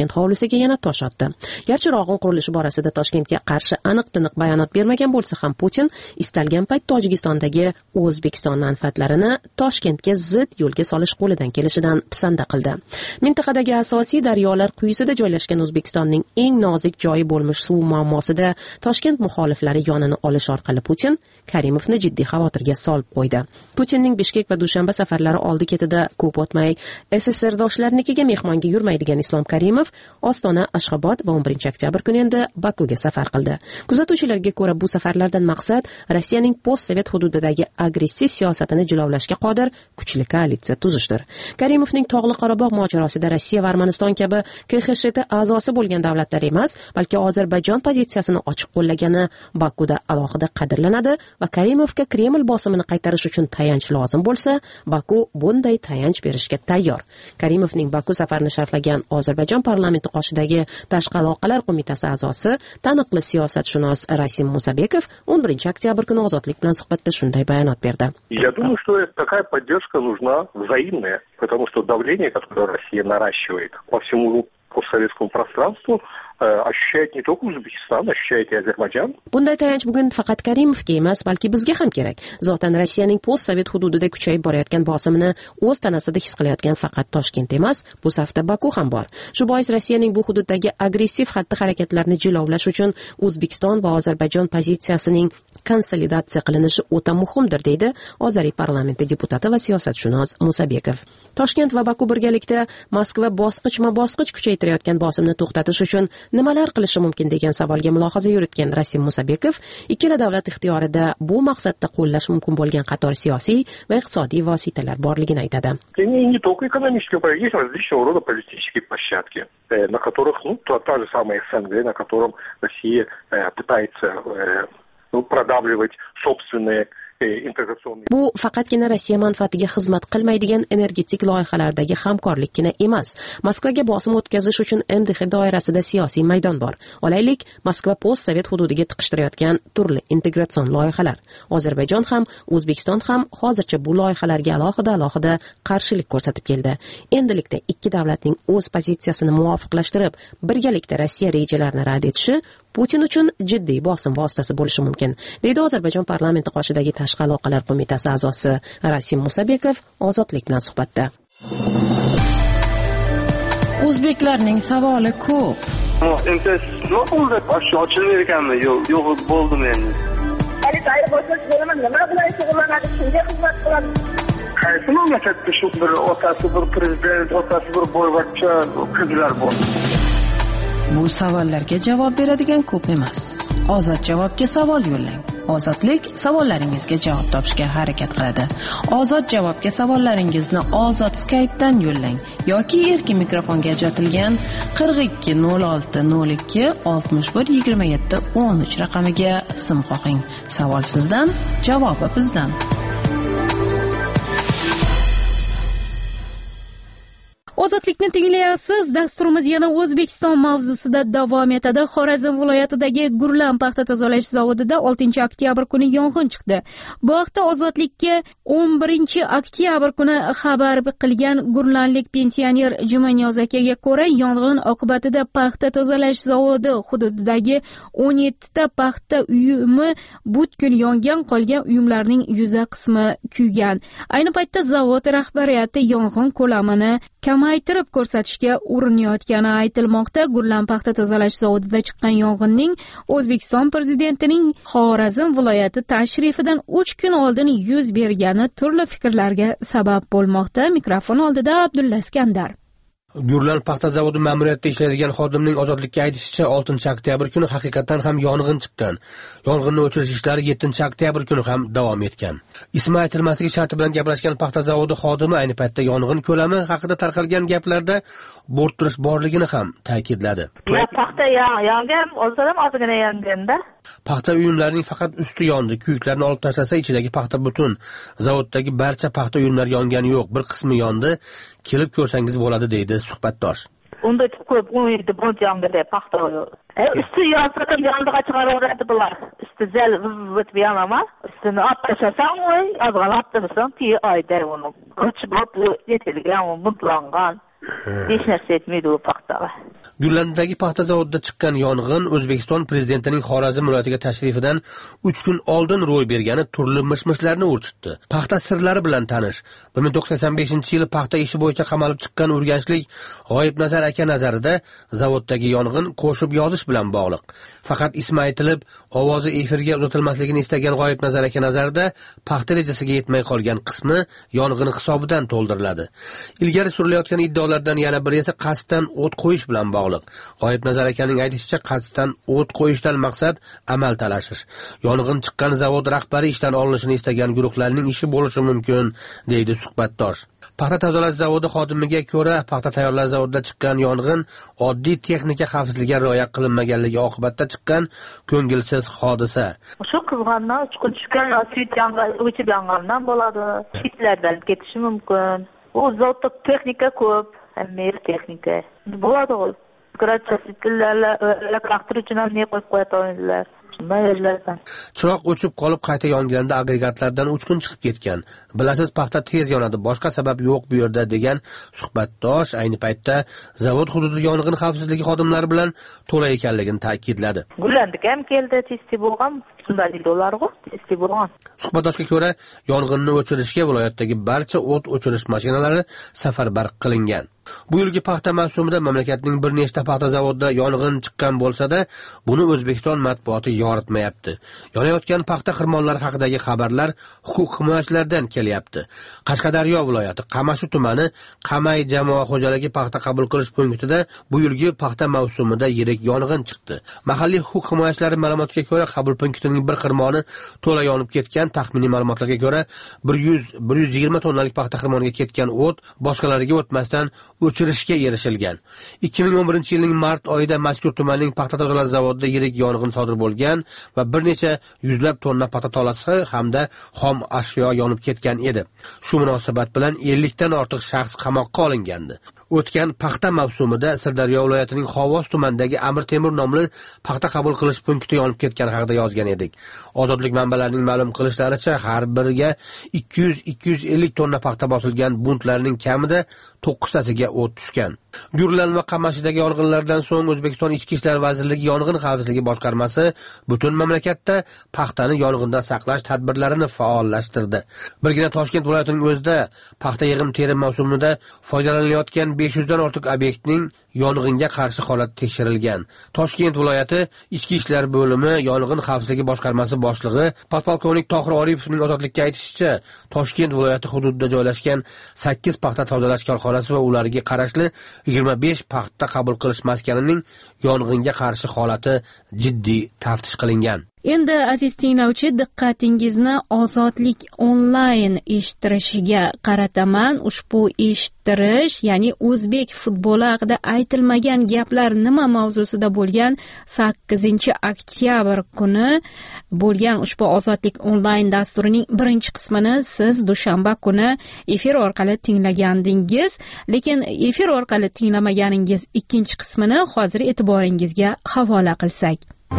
Toshkent hovlisiga yana tosh otdi. Garchi Rog'un qurilishi borasida Toshkentga qarshi aniq-tiniq bayonot bermagan bo'lsa ham Putin istalgan payt Tojikistondagi O'zbekiston manfaatlarini Toshkentga zid yo'lga solish qo'lidan kelishidan pisanda qildi. Mintaqadagi asosiy daryolar quyisida joylashgan O'zbekistonning eng nozik joyi bo'lmish suv muammosida Toshkent muxoliflari yonini olish orqali Putin Karimovni jiddiy xavotirga solib qo'ydi. Putinning Bishkek va Dushanba safarlari oldi-ketida ko'p o'tmay S S R doshlarnikiga mehmonga yurmaydigan Islom Karimov Ostona, Ashxobod va o'n birinchi oktyabr kuni endi Bakuga safar qildi. Kuzatuvchilarga ko'ra bu safarlardan maqsad Rossiyaning post-sovet hududidagi agressiv siyosatini jilovlashga qodir kuchli koalitsiya tuzishdir. Karimovning Tog'li Qorabog' mojarosida Rossiya va Armaniston kabi K X S H T a'zosi bo'lgan davlatlar emas, balki Ozarbayjon pozitsiyasini ochiq qo'llagani Bakuda alohida qadrlanadi va Karimovga Kreml bosimini qaytarish uchun tayanch lozim bo'lsa, Baku bunday tayanch berishga tayyor. Karimovning Baku safarini sharhlagan Ozarbayjon parlamenti qoshidagi Tashqi aloqalar qo'mitasi a'zosi, taniqli siyosatshunos Rasim Musabekov o'n birinchi oktyabr kuni Ozodlik bilan suhbatda shunday bayonot berdi.
Я думаю, что такая поддержка нужна взаимная, потому что давление, которое Россия наращивает по всему постсоветскому пространству, ощущает не только Узбекистан, ощущает и Ozarbayjon.
Bunday tayanch bugun faqat Karimovga emas, balki bizga ham kerak. Zotan Rossiyaning post-sovet hududida kuchayib borayotgan bosimini o'z tanasida his qilayotgan faqat Toshkent emas, bu safda Baku ham bor. Shu bois Rossiyaning bu hududdagi agressiv xatti-harakatlarni jilovlash uchun O'zbekiston va Ozarbayjon pozitsiyasining konsolidatsiya qilinishi o'ta muhimdir, deydi Ozariy parlamenti deputati va siyosatshunos Musabekov. Toshkent va Baku birgalikda Moskva bosqichma-bosqich kuchaytirayotgan bosimni to'xtatish uchun nimalar qilishi mumkin degan savolga mulohaza yuritgan Rasim Musabekov, ikkala davlat ixtiyorida bu maqsadda qo'llash mumkin bo'lgan qator siyosiy va iqtisodiy vositalar borligini aytadi.
Не только экономические, есть различного рода политические площадки, на которых, ну, та же самая СНГ, на котором Россия пытается продавливать собственные
Bu faqatgina Rossiya manfaatiga xizmat qilmaydigan energetik loyihalardagi hamkorlikkina emas. Moskvaga bosim o'tkazish uchun M D X doirasida siyosiy maydon bor. Olaylik, Moskva post-sovet hududiga tiqishtirayotgan turli integratsion loyihalar. Ozarbayjon ham, O'zbekiston ham hozircha bu loyihalarga alohida-alohida qarshilik ko'rsatib keldi. Endilikda ikki davlatning o'z pozitsiyasini muvofiqlashtirib, birgalikda Rossiya rejalarini rad etishi Putin uchun jiddiy bosim vositasi bo'lishi mumkin, deydi Ozarbayjon parlamenti qoshidagi Tashqi aloqalar qo'mitasi a'zosi Rasim Musabekov Ozodlik bilan suhbatda.
O'zbeklarning savoli ko'p.
Endi nima bo'ldi? Ochilmaydi ekanmi? Yo'q, yo'q bo'ldim endi.
Hali tayyor bo'lsangiz bo'laman, nima bilan shug'ullanadi, kimga xizmat qiladi?
Qaysi mamlakatda shu bir otasi bir prezident, otasi bir boyvachcha qizlar bor?
Bu savollarga javob beradigan ko'p emas. Ozod javobga savol yo'llang. Ozodlik savollaringizga javob topishga harakat qiladi. Ozod javobga savollaringizni Ozod Skype'dan yo'llang yoki erkin mikrofonga ajratilgan qirq ikki nol olti nol ikki oltmish bir yigirma yetti o'n uch raqamiga sim qo'ying. Savol sizdan, javobi bizdan.
Ozodlikni tinglayapsiz. Dasturimiz yana O'zbekiston mavzusida davom etadi. Xorazm viloyatidagi Gurlan paxta tozalash zavodida oltinchi oktyabr kuni yong'in chiqdi. Bu haqda Ozodlikka o'n birinchi oktyabr kuni xabar qilgan gurlanlik pensioner Jumanyoz akaga ko'ra, yong'in oqibatida paxta tozalash zavodi hududidagi o'n yettita paxta uyumi butkul yongan, qolgan uyumlarning yuza qismi kuygan. Ayni paytda zavod rahbariyati yong'in ko'lamini kamaytirib ko'rsatishga urinayotgani aytilmoqda. Gurlan paxta tozalash zavodida chiqqan yong'inning O'zbekiston prezidentining Xorazm viloyati tashrifidan uch kun oldin yuz bergani turli fikrlarga sabab bo'lmoqda. Mikrofon oldida Abdulla Iskandar.
Gurlan paxta zavodi ma'muriyatida ishlaydigan xodimning Ozodlikka aytishicha, oltinchi oktyabr kuni haqiqatan ham yong'in chiqqan. Yong'inni o'chirish ishlari yettinchi oktyabr kuni ham davom etgan. Ismi aytilmasligi sharti bilan gaplashgan paxta zavodi xodimi ayni paytda yong'in ko'lami haqida tarqalgan gaplarda bo'rttirish borligini ham ta'kidladi.
Paxta yongan, o'zi ham ozgina yonganda.
Paxta uyumlarining faqat usti yondi. Kuyiklarni olib tashlasa ichidagi paxta butun. Zavoddagi barcha paxta uyumlari yongani yo'q, bir qismi yondi. Kelib ko'rsangiz bo'ladi, deydi suhbatdosh.
Unda ko'p o'n yetti buncha yonganda paxta. E, usti yonsa ham yondiga chiqaraveradi bular. Usti zal o'tib yonama. Ustini olib tashlasan, o'y, azg'al olib tashlasan, ti oyda uni. Ko'chib o'tib yetilgan, mutlangan. hech narsa etmaydi u paxtaga.
Gullandagi paxta zavodida chiqqan yong'in O'zbekiston prezidentining Xorazm viloyatiga tashrifidan uch kun oldin ro'y bergani turli mish-mishlarni urchitdi. Paxta sirlari bilan tanish. bir ming to'qson sakson beshinchi yili paxta ishi bo'yicha qamalib chiqqan urganchlik G'oyibnazar aka nazarida zavoddagi yong'in qo'shib yozish bilan bog'liq. Faqat ismi aytilib, ovozi efirga uzatilmasligini istagan G'oyibnazar aka nazarida paxta rejasiga yetmay qolgan qismi yong'in hisobidan to'ldiriladi. Ilgari surilayotgan iddaolardan yana biri esa qasddan o't qo'yish bilan bog'liq. G'oyibnazar akaning aytishicha, qasddan o't qo'yishdan maqsad amal talashish. Yong'in chiqqan zavod rahbari ishdan olinishini istagan guruhlarning ishi bo'lishi mumkin, deydi suhbatdosh. Paxta tozalash zavodi xodimiga ko'ra, paxta tayyorlash zavodida chiqqan yong'in oddiy texnika xavfsizligiga rioya qilinmaganligi oqibatida chiqqan ko'ngilsiz hodisa.
Shu qizg'ondan chiqib tushgan sut yong'in, o'chib yongandan bo'ladi. Hitlardan ketishi mumkin. U zavodda texnika ko'p, hamma texnika. Bo'ladi u. Chiroq o'chib qolib qayta yonganda agregatlardan uch kun chiqib ketgan. Bilasiz, paxta tez yonadi, boshqa sabab yo'q bu yerda, degan suhbatdosh ayni paytda zavod hududi yong'in xavfsizligi xodimlari bilan to'la ekanligini ta'kidladi. Gullandik ham keldi, testi bo'lgan, shunday dollarga testi bo'lgan.
Suhbatdoshga ko'ra, yong'inni o'chirishga viloyatdagi barcha o't o'chirish mashinalari safarbar qilingan. Bu yilgi paxta mavsumida mamlakatning bir nechta paxta zavodida yong'in chiqqan bo'lsa-da, buni O'zbekiston matbuoti yoritmayapti. Yonayotgan paxta xirmonlari haqidagi xabarlar huquq himoyachilaridan kelyapti. Qashqadaryo viloyati Qamashu tumani Qamay jamoa xo'jaligi paxta qabul qilish punktida bu yilgi paxta mavsumida yirik yong'in chiqdi. Mahalliy huquq himoyachilari ma'lumotiga ko'ra, qabul punktining bir xirmoni to'la yonib ketgan. Taxminiy ma'lumotlarga ko'ra, bir yuz bir yuz yigirma tonnalik paxta xirmoniga ketgan o't boshqalariga o'tmasdan o'chirishga erishilgan. ikki ming o'n birinchi yilning mart oyida mazkur tumanning paxta tozalash zavodida yirik yong'in sodir bo'lgan va bir necha yuzlab tonna paxta tolasi hamda xom ashyo yonib ketgan edi. Shu munosabat bilan ellik dan ortiq shaxs qamoqqa olingandi. O'tgan paxta mavsumida Sirdaryo viloyatining Xovos tumanidagi Amir Temur nomli paxta qabul qilish punkti yonib ketgani haqida yozgan edik. Ozodlik manbalarining ma'lum qilishlaricha, har biriga ikki yuz ikki yuz ellik tonna paxta bosilgan buntlarning kamida to'qqiztasiga o't tushgan. Gurlan va Qamashidagi yong'inlardan so'ng O'zbekiston Ichki ishlar vazirligi yong'in xavfsizligi boshqarmasi butun mamlakatda paxtani yong'indan saqlash tadbirlarini faollashtirdi. Birgina Toshkent viloyatining o'zida paxta yig'im-terim mavsumida foydalanilayotgan besh yuz dan ortiq obyektning yong'inga qarshi holati tekshirilgan. Toshkent viloyati Ichki ishlar bo'limi yong'in xavfsizligi boshqarmasi boshlig'i podpolkovnik Tohir Oripovning ozodlikka aytishicha, Toshkent viloyati hududida joylashgan sakkiz paxta tozalash korxonasi va ularga qarashli yigirma besh paxta qabul qilish maskanining yong'inga qarshi holati jiddiy taftish qilingan.
Endi aziz tinglovchi, diqqatingizni Ozodlik onlayn eshittirishiga qarataman. Ushbu eshittirish, ya'ni o'zbek futboli haqida aytilmagan gaplar nima mavzusida bo'lgan sakkizinchi oktyabr kuni bo'lgan ushbu Ozodlik onlayn dasturining birinchi qismini siz dushanba kuni efir orqali tinglagandingiz, lekin efir orqali tinglamaganingiz ikkinchi qismini hozir e'tiboringizga havola qilsak.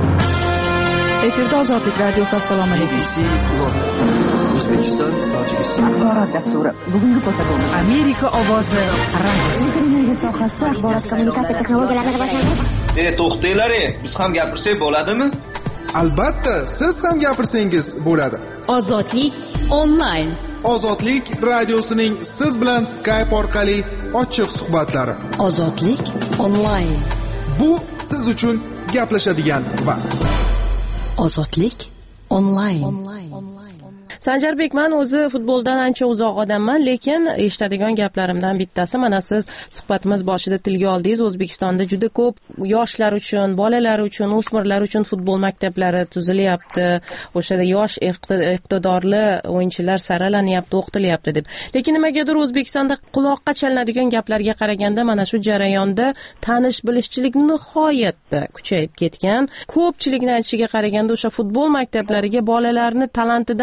Efirda Ozodlik radiosi. Assalomu alaykum.
O'zbekiston, Tojikiston axborot dasturi. Bugungi ko'rsatuvimiz Amerika ovozi radiosi. Energiya sohasida axborot kommunikatsiya texnologiyalarini rivojlantirish.
E, to'xtanglar, biz ham gapirsak bo'ladimi?
Albatta, siz ham gapirsangiz bo'ladi.
Ozodlik onlayn.
Ozodlik radiosining siz bilan Skype orqali ochiq suhbatlari.
Ozodlik onlayn.
Bu siz uchun gaplashadigan vaqt.
Ozodlik onlayn.
Sanjarbek, men o'zi futboldan ancha uzoq odamman, lekin eshitadigan gaplarimdan bittasi, mana siz suhbatimiz boshida tilga oldingiz, O'zbekistonda juda ko'p yoshlar uchun, bolalar uchun, o'smirlar uchun futbol maktablari tuzilyapti. O'shada yosh iqtidorli o'yinchilar saralanyapti, o'qitilyapti deb. Lekin nimagadir O'zbekistonda quloqqa chalinadigan gaplarga qaraganda mana shu jarayonda tanish bilishchilik nihoyatda kuchayib ketgan. Ko'pchilikning aytishiga qaraganda o'sha futbol maktablariga bolalarni talantidan ko'ra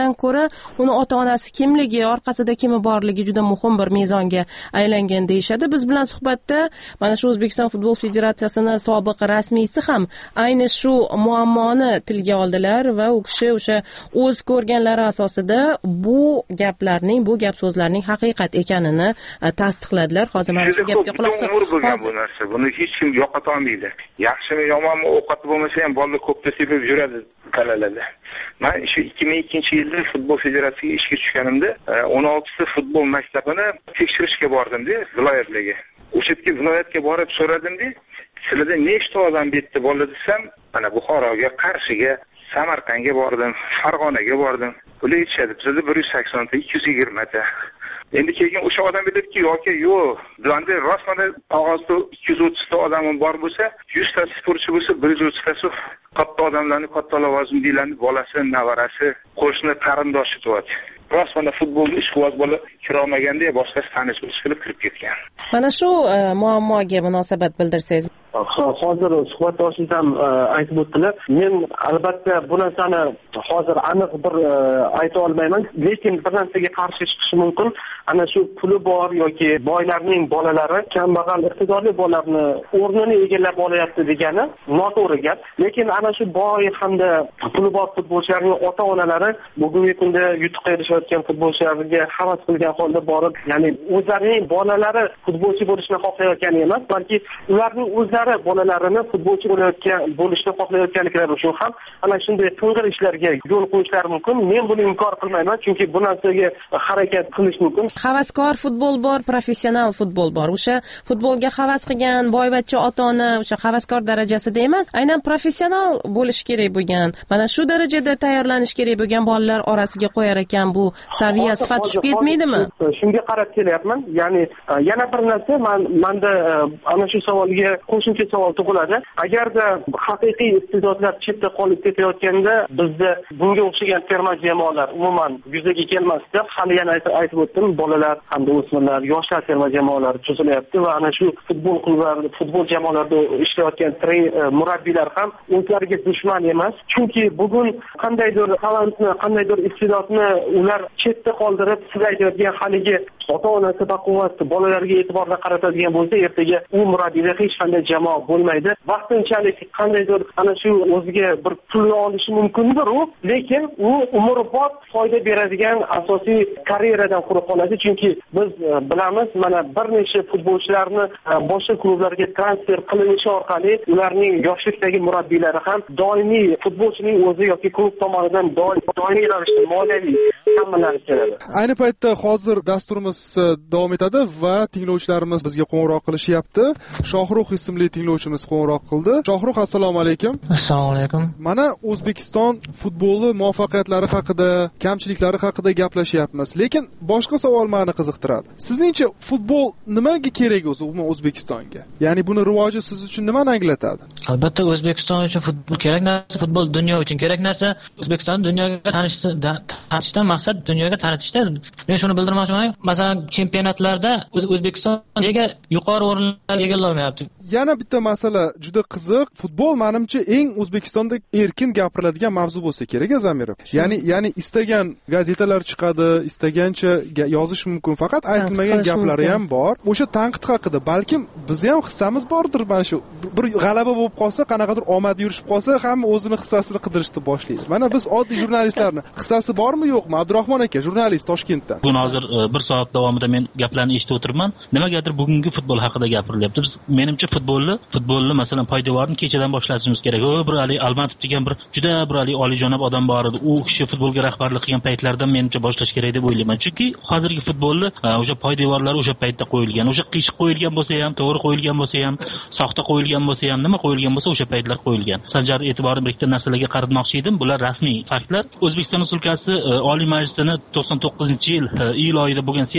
uni ota-onasi kimligi, orqasida kimi borligi juda muhim bir mezonga aylangan deyishadi. Biz bilan suhbatda mana shu O'zbekiston futbol federatsiyasining sobiq rasmiysi ham ayni shu muammoni tilga oldilar va u kishi o'sha o'z ko'rganlari asosida bu gaplarning, bu gap so'zlarning haqiqat ekanini tasdiqladilar. Hozir mana shu gapga quloq
solib, bu narsa buni hech kim yo'qota olmaydi. Yaxshimi yomonmi ovqat bo'lmasa ham bolalar ko'pda sepib yuradi talalarda. Men shu ikki ming ikkinchi yilda futbol federatsiyasiga ishga tushganimda o'n oltita futbol maktabini tekshirishga bordim-da, viloyatlarga. O'sha yerga viloyatga borib so'radim-da, sizlarda nechta odam bitdi bola desam, mana Buxoroga, Qarshiga, Samarqandga bordim, Farg'onaga bordim. Ular aytishadi, bizda bir yuz sakson ta, ikki yuz yigirma ta. Endi keyin o'sha odam biladiki, yoki yo'q, bizda rostmada qog'ozda ikki yuz o'ttiz ta odam bor bo'lsa, yuz ta sportchi bo'lsa, bir yuz o'ttiz tasi katta odamlarni, katta lavozimlilarni bolasi, navarasi, qo'shni, qarindoshi tuyapti. Rost mana futbolni ishqiboz bola kirolmaganda boshqasi tanish bo'lish qilib kirib ketgan.
Mana shu muammoga munosabat bildirsangiz.
Hozir suhbatdoshimiz ham aytib o'tdilar. Men albatta bu narsani hozir aniq bir ayta olmayman, lekin bir narsaga qarshi chiqish mumkin. Ana shu puli bor yoki boylarning bolalari kambag'al iqtidorli bolalarni o'rnini egallab olyapti degani noto'g'ri gap. Lekin ana shu boy hamda puli bor futbolchilarning ota-onalari bugungi kunda yutuqqa erishayotgan futbolchilarga havas qilgan holda borib, ya'ni o'zlarining bolalari futbolchi bo'lishni xohlayotgani emas, balki ularning o'zlari bolalarini futbolchi bo'layotgan bo'lishni xohlayotganliklari uchun ham ana shunday ting'ir ishlarga yo'l qo'yishlari mumkin. Men buni inkor qilmayman, chunki bu narsaga harakat qilish mumkin.
Havaskor futbol bor, professional futbol bor. O'sha futbolga havas qilgan boyvachcha ota-ona o'sha havaskor darajasida emas, aynan professional bo'lish kerak bo'lgan. Mana shu darajada tayyorlanish kerak bo'lgan bolalar orasiga qo'yar ekan, bu saviya sifat tushib ketmaydimi?
Shunga qarab kelyapman. Ya'ni yana bir narsa, men menda ana shu savolga qo'shimcha savol tug'iladi. Agarda haqiqiy iste'dodlar chetda qolib ketayotganda, bizda bunga o'xshagan terma jamoalar umuman yuzaga kelmasdi. Hali yana aytib o'tdim, bolalar hamda o'smirlar, yoshlar terma jamoalari tuzilyapti va ana shu futbol klublari, futbol jamoalarida ishlayotgan murabbiylar ham o'zlariga dushman emas. Chunki bugun qandaydir talantni, qandaydir iste'dodni ular chetda qoldirib, siz aytayotgan haligi ota-onasi baquvvat bolalarga e'tiborni qaratadigan bo'lsa, ertaga u murabbiyda hech qanday jamoa bo'lmaydi. Vaqtinchalik qandaydir ana shu o'ziga bir pul olishi mumkindir u, lekin u umrbod foyda beradigan asosiy karyeradan quruq qoladi. Chunki biz bilamiz, mana bir necha futbolchilarni boshqa klublarga transfer qilinishi orqali ularning yoshlikdagi murabbiylari ham doimiy futbolchining o'zi yoki klub tomonidan doimiy ravishda moliyaviy ta'minlanishi kerak.
Ayni paytda hozir dasturimiz davom etadi va tinglovchilarimiz bizga qo'ng'iroq qilishyapti. Shohruh ismli tinglovchimiz qo'ng'iroq qildi. Shohruh, assalomu alaykum.
Assalomu alaykum.
Mana O'zbekiston futboli muvaffaqiyatlari haqida, kamchiliklari haqida gaplashyapmiz. Lekin boshqa savol meni qiziqtiradi. Sizningcha futbol nimaga kerak o'zi umuman O'zbekistonga? Ya'ni buni rivoji siz uchun nimani anglatadi?
Albatta O'zbekiston uchun futbol kerak narsa, futbol dunyo uchun kerak narsa. O'zbekistonni dunyoga tanishdan maqsad dunyoga tanitishda. Men shuni bildirmoqchiman. Masalan, chempionatlarda O'zbekiston nega yuqori o'rinlar egallolmayapti?
Yana bitta masala juda qiziq. Futbol menimcha eng O'zbekistonda erkin gapiriladigan mavzu bo'lsa kerak, Zamirov. Ya'ni, ya'ni istagan gazetalar chiqadi, istagancha yozish mumkin, faqat aytilmagan gaplari ham bor. O'sha tanqid haqida balkim biz ham hissamiz bordir. Mana shu bir g'alaba bo'lib qolsa, qanaqadir omad yurishib qolsa, hamma o'zini hissasini qidirishni boshlaydi. Mana biz oddiy jurnalistlarni hissasi bormi, yo'qmi? Abdurahmon aka, jurnalist Toshkentdan.
Bugun hozir bir soat davomida men gaplarni eshitib o'tiribman. Nimagadir bugungi futbol haqida gapirilyapti. Biz menimcha futbolni, futbolni masalan poydevorni kechadan boshlashimiz kerak. O, bir Ali Almatov degan bir juda bir Ali oliyjanob odam bor edi. U kishi futbolga rahbarlik qilgan paytlardan menimcha boshlash kerak deb o'ylayman. Chunki hozirgi futbolni o'sha poydevorlar o'sha paytda qo'yilgan. O'sha qiyshiq qo'yilgan bo'lsa ham, to'g'ri qo'yilgan bo'lsa ham, soxta qo'yilgan bo'lsa ham, nima qo'yilgan bo'lsa o'sha paytlar qo'yilgan. Sanjar e'tiborini bir ikkita narsalarga qaratmoqchi edim. Bular rasmiy faktlar. O'zbekiston Respublikasi Oliy Majlisining to'qson to'qqizinchi yil iyul oyida bo'lgan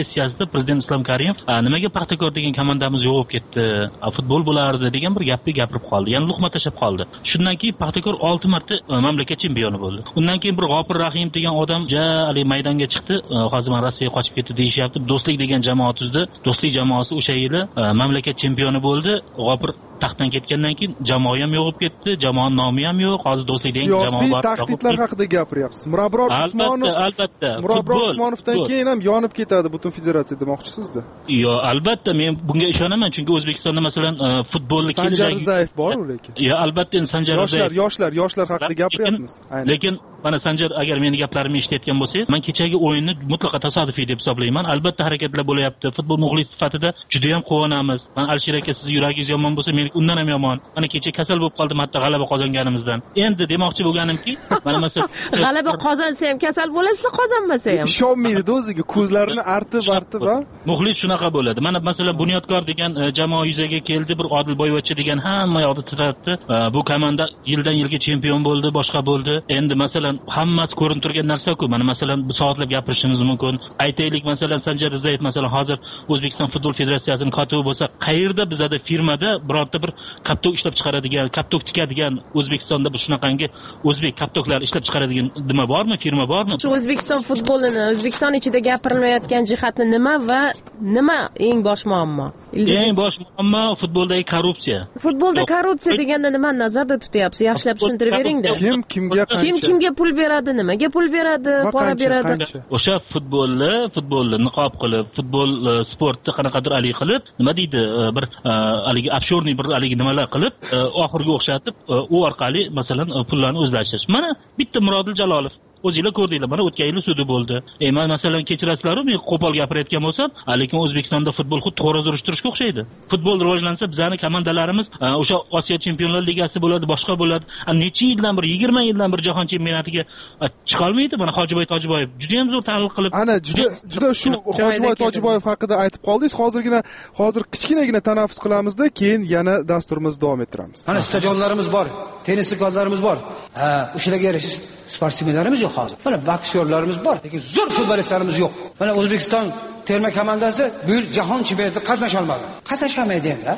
sessiyasida prezident Islom Karimov nimaga Paxtakor degan komandamiz yo'q bo'lib ketdi, futbol bo'lardi degan bir gapni gapirib qoldi. Ya'ni luqma tashlab qoldi. Shundan keyin Paxtakor olti marta mamlakat chempioni bo'ldi. Undan keyin bir G'ofir Rahim degan odam ja ali maydonga chiqdi, hozir men Rossiyaga qochib ketdi deyishyapti. Do'stlik degan jamoa tuzdi. Do'stlik jamoasi o'sha yili mamlakat chempioni bo'ldi. G'ofir taxtdan ketgandan keyin jamoa ham yo'qib ketdi, jamoaning nomi ham yo'q. Hozir Do'stlik degan jamoa bor.
Siyosiy tahdidlar haqida gapiryapsiz. Mirabror Usmonov,
albatta,
Mirabror Usmonovdan keyin ham yonib ketadi butun federatsiya demoqchisizda.
Yo, albatta men bunga ishonaman, chunki O'zbekistonda masalan futbolni kelajagi
Sanjar Rizayev bor lekin.
Yo, albatta Sanjar Rizayev.
Yoshlar, yoshlar, yoshlar haqida gapiryapmiz.
Aynan. Lekin mana Sanjar, agar meni gaplarimni eshitayotgan bo'lsangiz, men kechagi o'yinni mutlaqo tasodifiy deb hisoblayman. Albatta harakatlar bo'layapti. Futbol muxlis sifatida juda ham quvonamiz. Men Alisher aka, siz yuragingiz yomon bo'lsa, men undan ham yomon. Mana kecha kasal bo'lib qoldim hatto g'alaba qozonganimizdan. Endi demoqchi bo'lganimki, mana masalan
g'alaba qozonsa ham kasal bo'lasizlar, qozonmasa ham.
Ishonmaydi o'ziga, ko'zlarini artib artib va
muxlis shunaqa bo'ladi. Mana masalan Bunyodkor degan jamoa yuzaga keldi, bir Odilboyevchi degan hamma yoqda titratdi. Bu komanda yildan yilga chempion bo'ldi, boshqa bo'ldi. Endi masalan hammasi ko'rinib turgan narsa-ku. Mana masalan bu soatlab gapirishimiz mumkin. Aytaylik masalan Sanjar Rizayev masalan hozir O'zbekiston futbol federatsiyasining kotibi bo'lsa, qayerda bizada firmada birorta bir kaptok ishlab chiqaradigan, kaptok tikadigan O'zbekistonda bir shunaqangi o'zbek kaptoklar ishlab chiqaradigan nima bormi, firma bormi?
Shu O'zbekiston futbolini, O'zbekiston ichida gapirilayotgan jihati nima va nima eng bosh muammo?
Eng bosh muammo futboldagi korrupsiya.
Futbolda korrupsiya deganda nimani nazarda tutyapsiz? Yaxshilab tushuntirib bering-da.
Kim kimga qancha?
Kim kimga pul beradi, nimaga pul beradi, pora beradi?
O'sha futbolni, futbolni niqob qilib, futbol sportni qanaqadir ali qilib, nima deydi, bir haligi obshorniy bir haligi nimalar qilib, oxirgi o'xshatib, u orqali masalan pullarni o'zlashtirish. Mana bitta Murodil Jalolov o'zingizlar ko'rdinglar, mana o'tgan yil sudi bo'ldi. E, men masalan kechirasizlar, men qo'pol gapirayotgan bo'lsam, lekin O'zbekistonda futbol xuddi xo'roz urishtirishga o'xshaydi. Futbol rivojlansa, bizning komandalarimiz o'sha Osiyo Chempionlar Ligasi bo'ladi, boshqa bo'ladi. Necha yildan bir, yigirma yildan bir jahon chempionatiga chiqa olmaydi. Mana Hojiboy Tojiboyev juda ham zo'r tahlil qilib.
Ana juda juda shu Hojiboy Tojiboyev haqida aytib qoldingiz. Hozirgina hozir kichkinagina tanaffus qilamizda, keyin yana dasturimizni davom ettiramiz.
Mana stadionlarimiz bor, tennis do'konlarimiz bor. Ha, o'shalarga erishish sportsmenlarimiz yo'q hozir. Mana boksyorlarimiz bor, lekin zo'r futbolistlarimiz yo'q. Mana O'zbekiston terma komandasi bu yil jahon chempionatida qatnasha olmadi. Qatnashamaydi endi.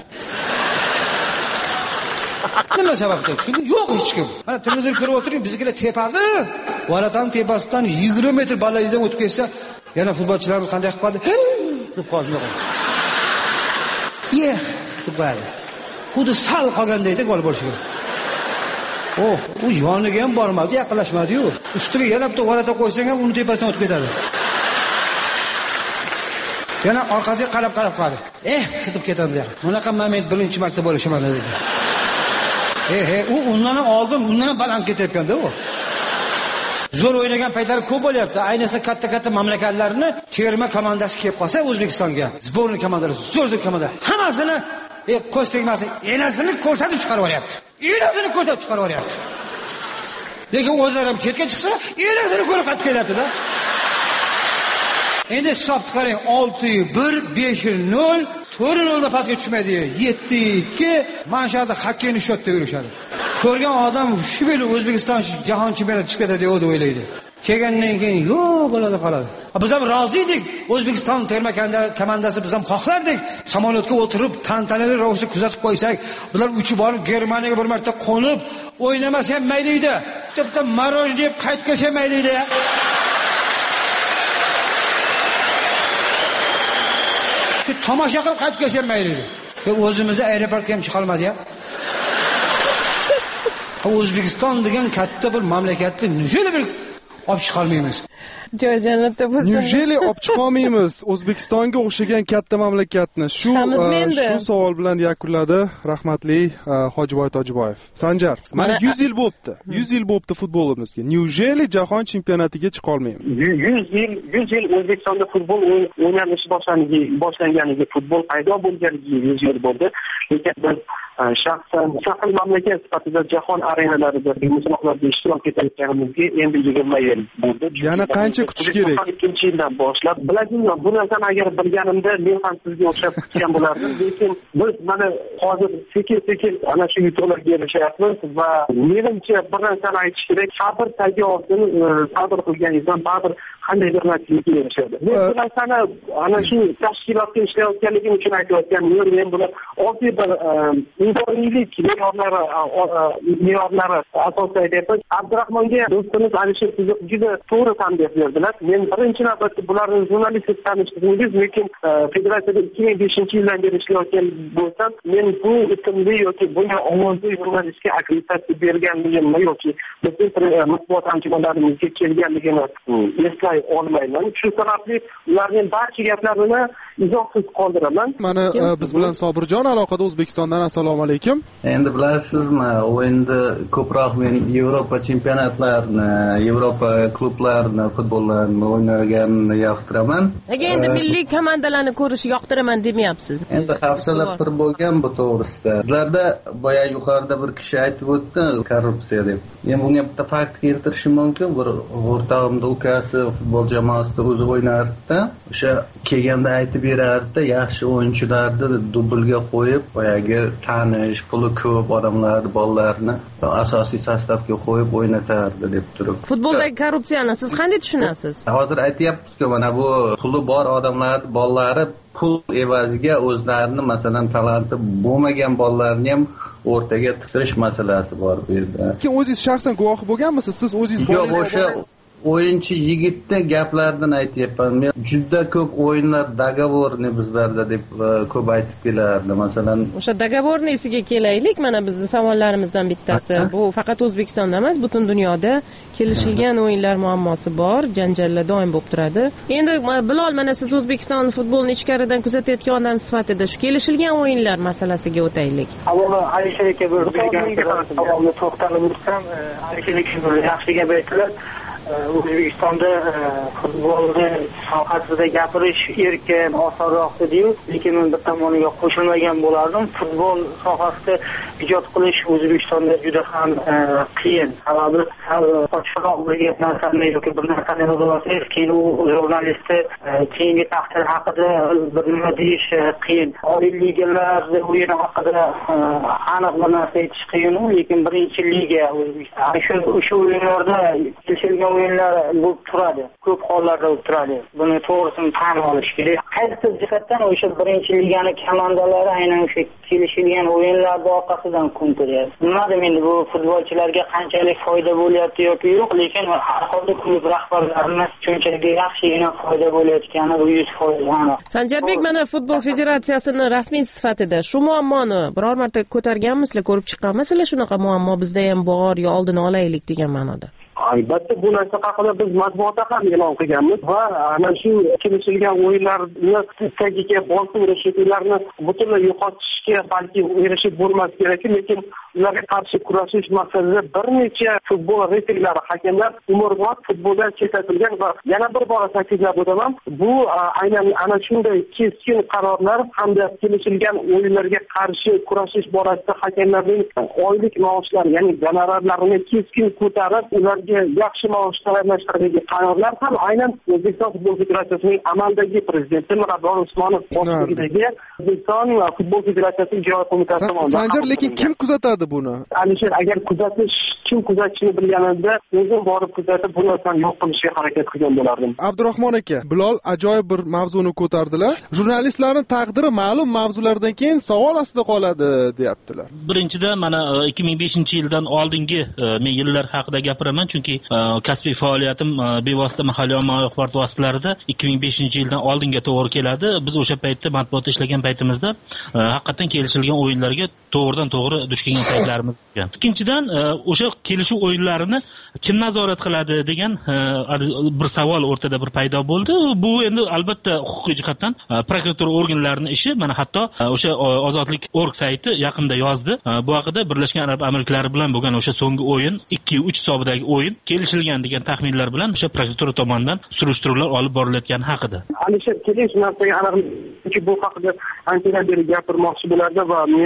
Nima sababdan? Chunki yo'q hech kim. Mana televizor ko'rib o'tiring, bizga tepasi, Varatan tepasidan yigirma metr balandlikdan o'tib ketsa, yana futbolchilarimiz qanday qilib qoldi? deb qoldi. Yeh, futbol. Xuddi sal qolgandayda gol bo'lishi kerak. Oh, u yoniga ham bormadi, yaqinlashmadi-yu. Ustiga yana bitta g'alata qo'ysang ham uni tepasidan o'tib ketadi. Yana orqasiga qarab-qarab qoladi. Eh, ketib ketadi. Bunaqa moment birinchi marta bo'lishi mana dedi. Eh, eh, u undan oldin, undan baland ketayotganda u. Zo'r o'ynagan paytlari ko'p bo'lyapti. Ayniqsa katta-katta mamlakatlarni terma komandasi kelib qolsa O'zbekistonga, sborniy komandalari, zo'r-zo'r komandalar hammasini e ko'z tegmasin, enasini ko'rsatib chiqarib yuboryapti. Enasini ko'rsatib chiqarib yuboryapti. Lekin o'zlari ham chetga chiqsa, enasini ko'rib qaytib kelyapti-da. Endi hisobni qarang, olti bir, besh nol, to'rt nolda pastga tushmaydi. yetti ikki, mana shu yerda xokkeyni shotda yurishadi. Ko'rgan odam shu yili O'zbekiston jahon chempionatiga chiqib ketadi deb o'ylaydi. Kelgandan keyin yo'q bo'ladi qoladi. Biz ham rozi edik. O'zbekiston terma komandasi biz ham xohlardik. Samolyotga o'tirib, tantanali ravishda kuzatib qo'ysak, bular uchib borib Germaniyaga bir marta qo'nib, o'ynamasa ham mayli edi. Bitta maroj deb qaytib kelsa mayli edi. Shu tomosha qilib qaytib kelsa ham mayli edi. O'zimizni aeroportga ham chiqa olmadi-ya. O'zbekiston degan katta bir mamlakatni nechun bir olib chiqa olmaymiz?
Joy jannatda bo'lsin.
Nechun olib chiqa olmaymiz O'zbekistonga o'xshagan katta mamlakatni? Shu shu savol bilan yakunladi rahmatli Hojiboy Tojiboyev. Sanjar, mana yuz yil bo'libdi. yuz yil bo'libdi futbolimizga. Nechun jahon chempionatiga chiqa olmaymiz?
yuz yil, yuz yil O'zbekistonda futbol o'ynalishi boshlanganiga, futbol paydo bo'lganiga yuz yil bo'ldi. Lekin biz shaxsan mustaqil mamlakat sifatida jahon arenalarida musobaqalarda ishtirok etayotganimizga endi yigirma yil bo'ldi.
Yana qancha kutish kerak?
ikkinchi yildan boshlab biladingmi, bu narsani agar bilganimda men ham sizga o'xshab kutgan bo'lardim. Lekin biz mana hozir sekin-sekin ana shu yutuqlarga erishyapmiz va menimcha bir narsani aytish kerak, sabr tagi ortini sabr qilganingizdan baribir qandaydir natijaga erishadi. Men bu narsani ana shu tashkilotda ishlayotganligim uchun aytayotganim yo'q. Men buni oddiy bir insoniylik me'yorlari me'yorlari asosida aytyapman. Abdurahmonga do'stimiz Alisher siz juda to'g'ri tanbeh berdilar. Men birinchi navbatda bularni jurnalistik tanishtirdingiz, lekin federatsiyada ikki ming beshinchi yildan beri ishlayotgan bo'lsam, men bu ismli yoki bunga ovozli jurnalistga akkreditatsiya berganligimni yoki bizning matbuot anjumanlarimizga kelganligini eslay olmayman. Shu sababli ularning barcha gaplarini izohsiz qoldiraman.
Mana biz bilan Sobirjon aloqada O'zbekistondan. Assalomu alaykum.
Endi bilasizmi, o'yinda ko'proq men Yevropa chempionatlarini, Yevropa klublarini, futbollarni o'ynaganni yoqtiraman.
Nega endi milliy komandalarni ko'rish yoqtiraman demayapsiz?
Endi hafsalab bir bo'lgan bu to'g'risida. Sizlarda boya yuqorida bir kishi aytib o'tdi, korrupsiya deb. Men bunga bitta fakt keltirishim mumkin. Bir o'rtog'imning ukasi futbol jamoasida o'zi o'ynardi. O'sha kelganda aytib berardi, yaxshi o'yinchilarni dublga qo'yib, boyagi tanish, puli ko'p odamlarni, bolalarni asosiy sostavga qo'yib o'ynatardi deb turib.
Futboldagi korrupsiyani siz qanday tushunasiz?
Hozir aytyapsiz-ku, mana bu puli bor odamlarning bolalari pul evaziga o'zlarini, masalan, talanti bo'lmagan bolalarni ham o'rtaga tiqirish masalasi bor bu yerda.
Lekin o'zingiz shaxsan guvohi bo'lganmisiz? Siz o'zingiz
yo'q, o'sha o'yinchi yigitni gaplaridan aytyapman. Men juda ko'p o'yinlar dogovorni bizlarda deb ko'p aytib kelardi. Masalan,
o'sha dogovornisiga kelaylik. Mana bizning savollarimizdan bittasi. Bu faqat O'zbekistonda emas, butun dunyoda kelishilgan o'yinlar muammosi bor, janjallar doim bo'lib turadi. Endi Bilol, mana siz O'zbekiston futbolini ichkaridan kuzatayotgan odam sifatida shu kelishilgan o'yinlar masalasiga o'taylik.
Avvalo Alisher aka bergan savolga to'xtalib o'tsam, Alisher aka yaxshi gap aytdilar. O'zbekistonda futbolni sohasida gapirish erkin, osonroq dediyu, lekin men bir tomoniga qo'shilmagan bo'lardim. Futbol sohasida ijod qilish O'zbekistonda juda ham qiyin. Sababi ochiqroq bo'lgan narsani yoki bir narsani yozsangiz, keyin u jurnalistni keyingi taqdir haqida bir nima deyish qiyin. Oliy ligalarda o'yin haqida aniq bir narsa aytish qiyin, lekin birinchi liga O'zbekiston shu o'sha o'yinlarda kelishilgan o'yinlar bo'lib turadi. Ko'p hollarda bo'lib turadi. Buni to'g'risini tan olish kerak. Qaysi jihatdan o'sha birinchi ligani komandalari aynan o'sha kelishilgan o'yinlarda orqasidan kun ko'ryapti. Nima endi bu futbolchilarga qanchalik foyda bo'lyapti yoki yo'q, lekin har holda klub rahbarlarining shunchaki yaxshigina foyda bo'layotgani bu yuz foiz aniq.
Sanjarbek, mana futbol federatsiyasining rasmiy sifatida shu muammoni biror marta ko'targanmisizlar, ko'rib chiqqanmisizlar, shunaqa muammo bizda ham bor, yo oldini olaylik degan ma'noda?
Albatta bu narsa haqida biz matbuotda ham e'lon qilganmiz va ana shu kelishilgan o'yinlarni tagiga bosim rishitlarni butunlay yo'qotishga balki erishib bo'lmas kerak, lekin ularga qarshi kurashish maqsadida bir necha futbol referilari, hakamlar umrbod futboldan chetlatilgan va yana bir bora ta'kidlab o'taman, bu aynan ana shunday keskin qarorlar hamda kelishilgan o'yinlarga qarshi kurashish borasida hakamlarning oylik maoshlari, ya'ni gonorarlarini keskin ko'tarib, ularga yaxshi maosh tayyorlashdagi qarorlar ham aynan O'zbekiston Futbol Federatsiyasining amaldagi prezidenti Mirabror Usmonov boshchiligidagi O'zbekiston Futbol Federatsiyasi ijroiya qo'mitasi tomonidan.
Sanjar, lekin kim kuzatadi buni?
Alisher, agar kuzatish, kim kuzatishini bilganimda o'zim borib kuzatib, bu narsani yo'q qilishga harakat qilgan bo'lardim.
Abdurahmon aka, Bilol ajoyib bir mavzuni ko'tardilar. Jurnalistlarning taqdiri ma'lum mavzulardan keyin savol ostida qoladi, deyaptilar.
Birinchidan, mana ikki ming beshinchi yildan oldingi men yillar haqida gapiraman, chunki kasbiy faoliyatim bevosita mahalliy ommaviy axborot vositalarida ikki ming beshinchi yildan oldinga to'g'ri keladi. Biz o'sha paytda matbuotda ishlagan paytimizda haqiqatan kelishilgan o'yinlarga to'g'ridan to'g'ri duch kelgan paytlarimiz bo'lgan. Ikkinchidan, o'sha kelishuv o'yinlarini kim nazorat qiladi degan bir savol o'rtada bir paydo bo'ldi. Bu endi albatta huquqiy jihatdan prokuratura organlarining ishi. Mana hatto o'sha ozodlik org sayti yaqinda yozdi. Bu haqida Birlashgan Arab Amirliklari bilan bo'lgan o'sha so'nggi o'yin ikki uch hisobidagi o'yin kelishilgan degan taxminlar bilan o'sha prokuratura tomonidan surishtiruvlar olib borilayotgani haqida.
Alisher, kelish narsaga aniqlik, bu haqida anchadan beri gapirmoqchi bo'lardi va men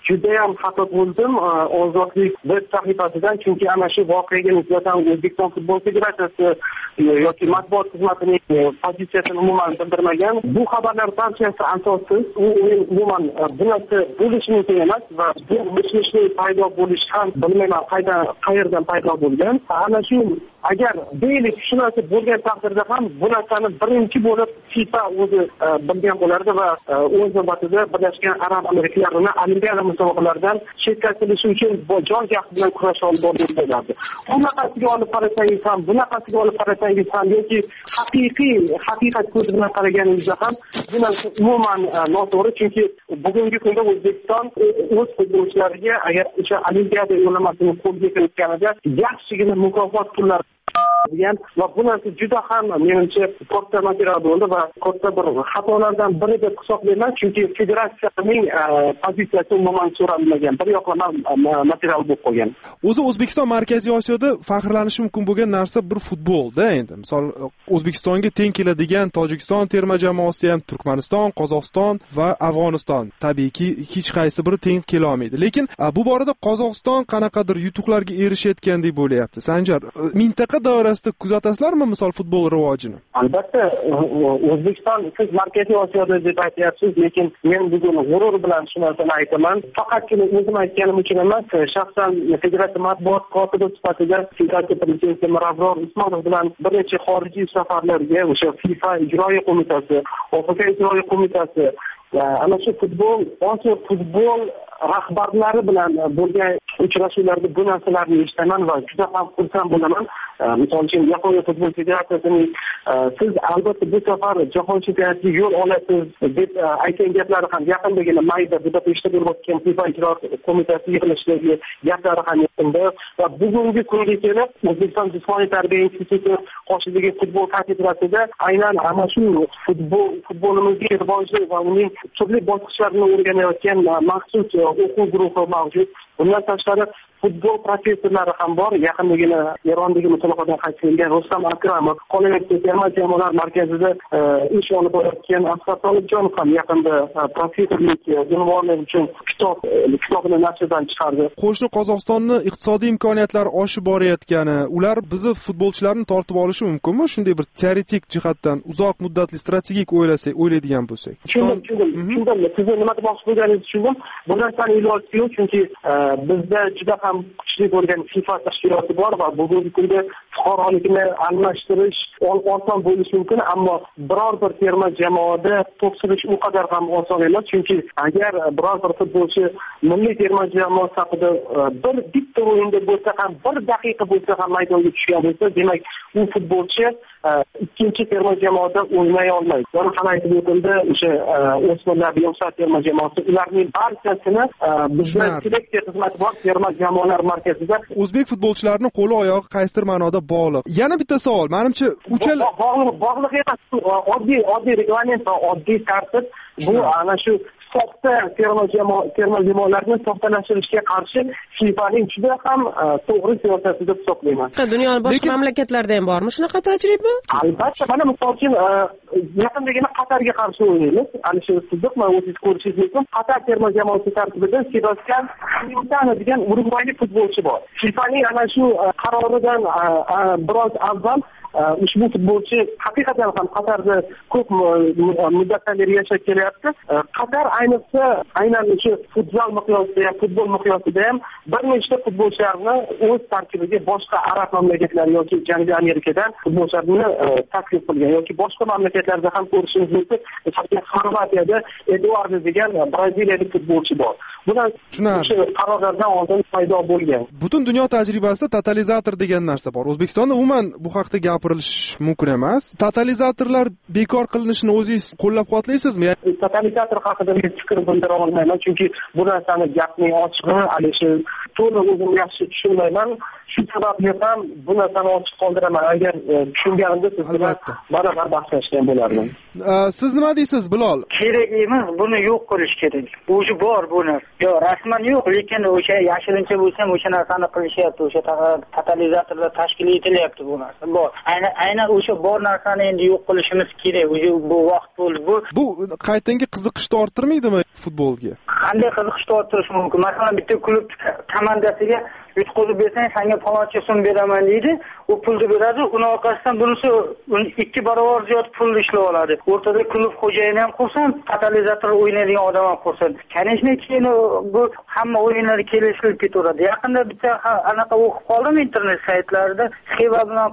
judayam xafa bo'ldim ozodlik veb sahifasidan, chunki ana shu voqeaga nisbatan O'zbekiston futbol federatsiyasi yoki matbuot xizmatining pozitsiyasini umuman bildirmagan. Bu xabarlar barchasi asossiz. U umuman bu narsa bo'lishi mumkin emas va bu mish-mishning paydo bo'lishi ham bilmayman qaydan qayerdan paydo bo'lgan. Ana shu agar deylik shu narsa bo'lgan taqdirda ham bu narsani birinchi bo'lib FIFA o'zi bilgan bo'lardi va o'z navbatida Birlashgan Arab Amirliklarini olimpiada musobaqalaridan chetkatilishi uchun jon jahd bilan kurasha olib borganlardi. Bunaqasiga olib qarasangiz ham, bunaqasiga olib qarasangiz ham yoki haqiqiy haqiqat ko'zi bilan qaraganingizda ham bu narsa umuman noto'g'ri, chunki bugungi kunda O'zbekiston o'z futbolchilariga agar o'sha olimpiada yo'llanmasini qo'lga kiritganida yaxshigina mukofot pullari degan va bu narsa juda ham menimcha katta material bo'ldi va katta bir xatolardan biri deb hisoblayman, chunki federatsiyaning pozitsiyasi umuman so'ralmagan, bir yoqlama material bo'lib qolgan.
O'zi O'zbekiston Markaziy Osiyoda faxrlanishi mumkin bo'lgan narsa bir futbolda. Endi misol O'zbekistonga teng keladigan Tojikiston terma jamoasi ham, Turkmaniston, Qozog'iston va Afg'oniston tabiiyki hech qaysi biri teng kela olmaydi. Lekin bu borada Qozog'iston qanaqadir yutuqlarga erishayotgandek bo'layapti. Sanjar, mintaqa doirasida kuzatasizlarmi misol futbol rivojini?
Albatta, O'zbekiston siz Markaziy Osiyoda deb aytyapsiz, lekin men bugun g'urur bilan shu narsani aytaman. Faqatgina o'zim aytganim uchun emas, shaxsan federatsiya matbuot kotibi sifatida federatsiya prezidenti Mirabror Usmonov bilan bir necha xorijiy safarlarga o'sha FIFA ijroiya qo'mitasi, O F K ijroiya qo'mitasi, ana shu futbol, Osiyo futbol rahbarlari bilan bo'lgan uchrashuvlarda bu narsalarni eshitaman va juda ham xursand bo'laman. Misol uchun Yaponiya futbol federatsiyasining siz albatta bu safar jahon chempionatiga yo'l olasiz deb aytgan gaplari ham yaqindagina mayda Budapeshtda bo'lib o'tgan FIFA ijroiya qo'mitasi yig'ilishidagi gaplari ham yaqinda va bugungi kunga kelib O'zbekiston jismoniy tarbiya instituti qoshidagi futbol kafedrasida aynan ana shu futbol futbolimizga rivojli va uning turli bosqichlarini o'rganayotgan maxsus o'quv guruhi mavjud. Bundan tashqari futbol professorlari ham bor. Yaqindagina Erondagi musobaqadan qaytgan Rustam Akramov, qolaversa terma jamoalar markazida ish olib borayotgan Asqar Tolibjonov ham yaqinda professorlik unvoni uchun kitob kitobini nashrdan chiqardi.
Qo'shni Qozog'istonni iqtisodiy imkoniyatlari oshib borayotgani, ular bizni futbolchilarni tortib olishi mumkinmi? Shunday bir teoretik jihatdan uzoq muddatli strategik o'ylasak, o'ylaydigan bo'lsak.
Tushundim, tushundim. Siz nima demoqchi bo'lganingizni tushundim. Bu narsani iloji yo'q, chunki bizda juda ham kuchli bo'lgan FIFA tashkiloti bor va bugungi kunda fuqarolikni almashtirish oson bo'lishi mumkin, ammo biror bir terma jamoada to'p surish u qadar ham oson emas, chunki agar biror bir futbolchi milliy terma jamoa safida bir bitta o'yinda bo'lsa ham, bir daqiqa bo'lsa ham maydonga tushgan bo'lsa, demak u futbolchi ikkinchi terma jamoada o'ynay olmaydi. Yana ham aytib o'tildi, o'sha o'smirlar yoshlar terma jamoasi ularning barchasini bizning seleksiya xizmati bor terma jamoalar markazida.
O'zbek futbolchilarining qo'li oyog'i qaysidir ma'noda bog'liq. Yana bitta savol, menimcha uchal
bog'liq bog'liq emas, oddiy oddiy reglament va oddiy tartib. Bu ana shu soxta terma jamoa terma jamoalarni soxtalashtirishga qarshi FIFAning juda ham to'g'ri siyosati deb hisoblayman.
Dunyoning boshqa mamlakatlarida ham bormi shunaqa tajriba?
Albatta, mana misol uchun yaqindagina Qatarga qarshi o'ynaymiz. Alisher Siddiq, mana o'zingiz ko'rishingiz mumkin. Qatar terma jamoasi tarkibida Sebastian Quintana degan urugvaylik futbolchi bor. FIFAning ana shu qaroridan biroz avval ushbu futbolchi haqiqatan ham Qatarda ko'p muddatdan beri yashab kelyapti. Qatar ayniqsa aynan o'sha futzal miqyosida, futbol miqyosida ham bir nechta futbolchilarni o'z tarkibiga boshqa arab mamlakatlari yoki Janubiy Amerikadan futbolchilarni taklif qilgan yoki boshqa mamlakatlarda ham ko'rishingiz mumkin. Masalan, Xorvatiyada Eduardo degan braziliyalik futbolchi bor. Bular o'sha qarorlardan oldin paydo bo'lgan.
Butun dunyo tajribasida totalizator degan narsa bor. O'zbekistonda umuman bu haqda gapirilish mumkin emas. Totalizatorlar bekor qilinishini o'zingiz qo'llab-quvvatlaysizmi?
Totalizator haqida men fikr bildira olmayman, chunki bu narsani gapning ochig'i halishi to'liq o'zim yaxshi tushunmayman. Shu sababli ham bu narsani ochiq qoldiraman. Agar tushunganimda siz bilan baravar bahslashgan bo'lardim.
Siz nima deysiz, Bilol?
Kerak emas, buni yo'q qilish kerak. O'zi bor bu narsa. Yo'q, rasman yo'q, lekin o'sha yashirincha bo'lsa ham o'sha narsani qilishyapti. O'sha totalizatorlar tashkil etilyapti bu narsa. Bor. aynan aynan o'sha bor narsani endi yo'q qilishimiz kerak. Bu vaqt bo'ldi. Bu
bu qaytanga qiziqishni orttirmaydimi futbolga?
Qanday qiziqishni orttirish mumkin? Masalan, bitta klub komandasiga yutqazib bersang, senga faloncha so'm beraman deydi. U pulni beradi, uni orqasidan bunisi ikki barobar ziyod pul ishlab oladi. O'rtada klub xo'jayini ham xursand, katalizator o'ynaydigan odam ham xursand. Kanishni keyin bu hamma o'yinlar kelishilib ketaveradi. Yaqinda bitta anaqa o'qib qoldim internet saytlarida, Xiva bilan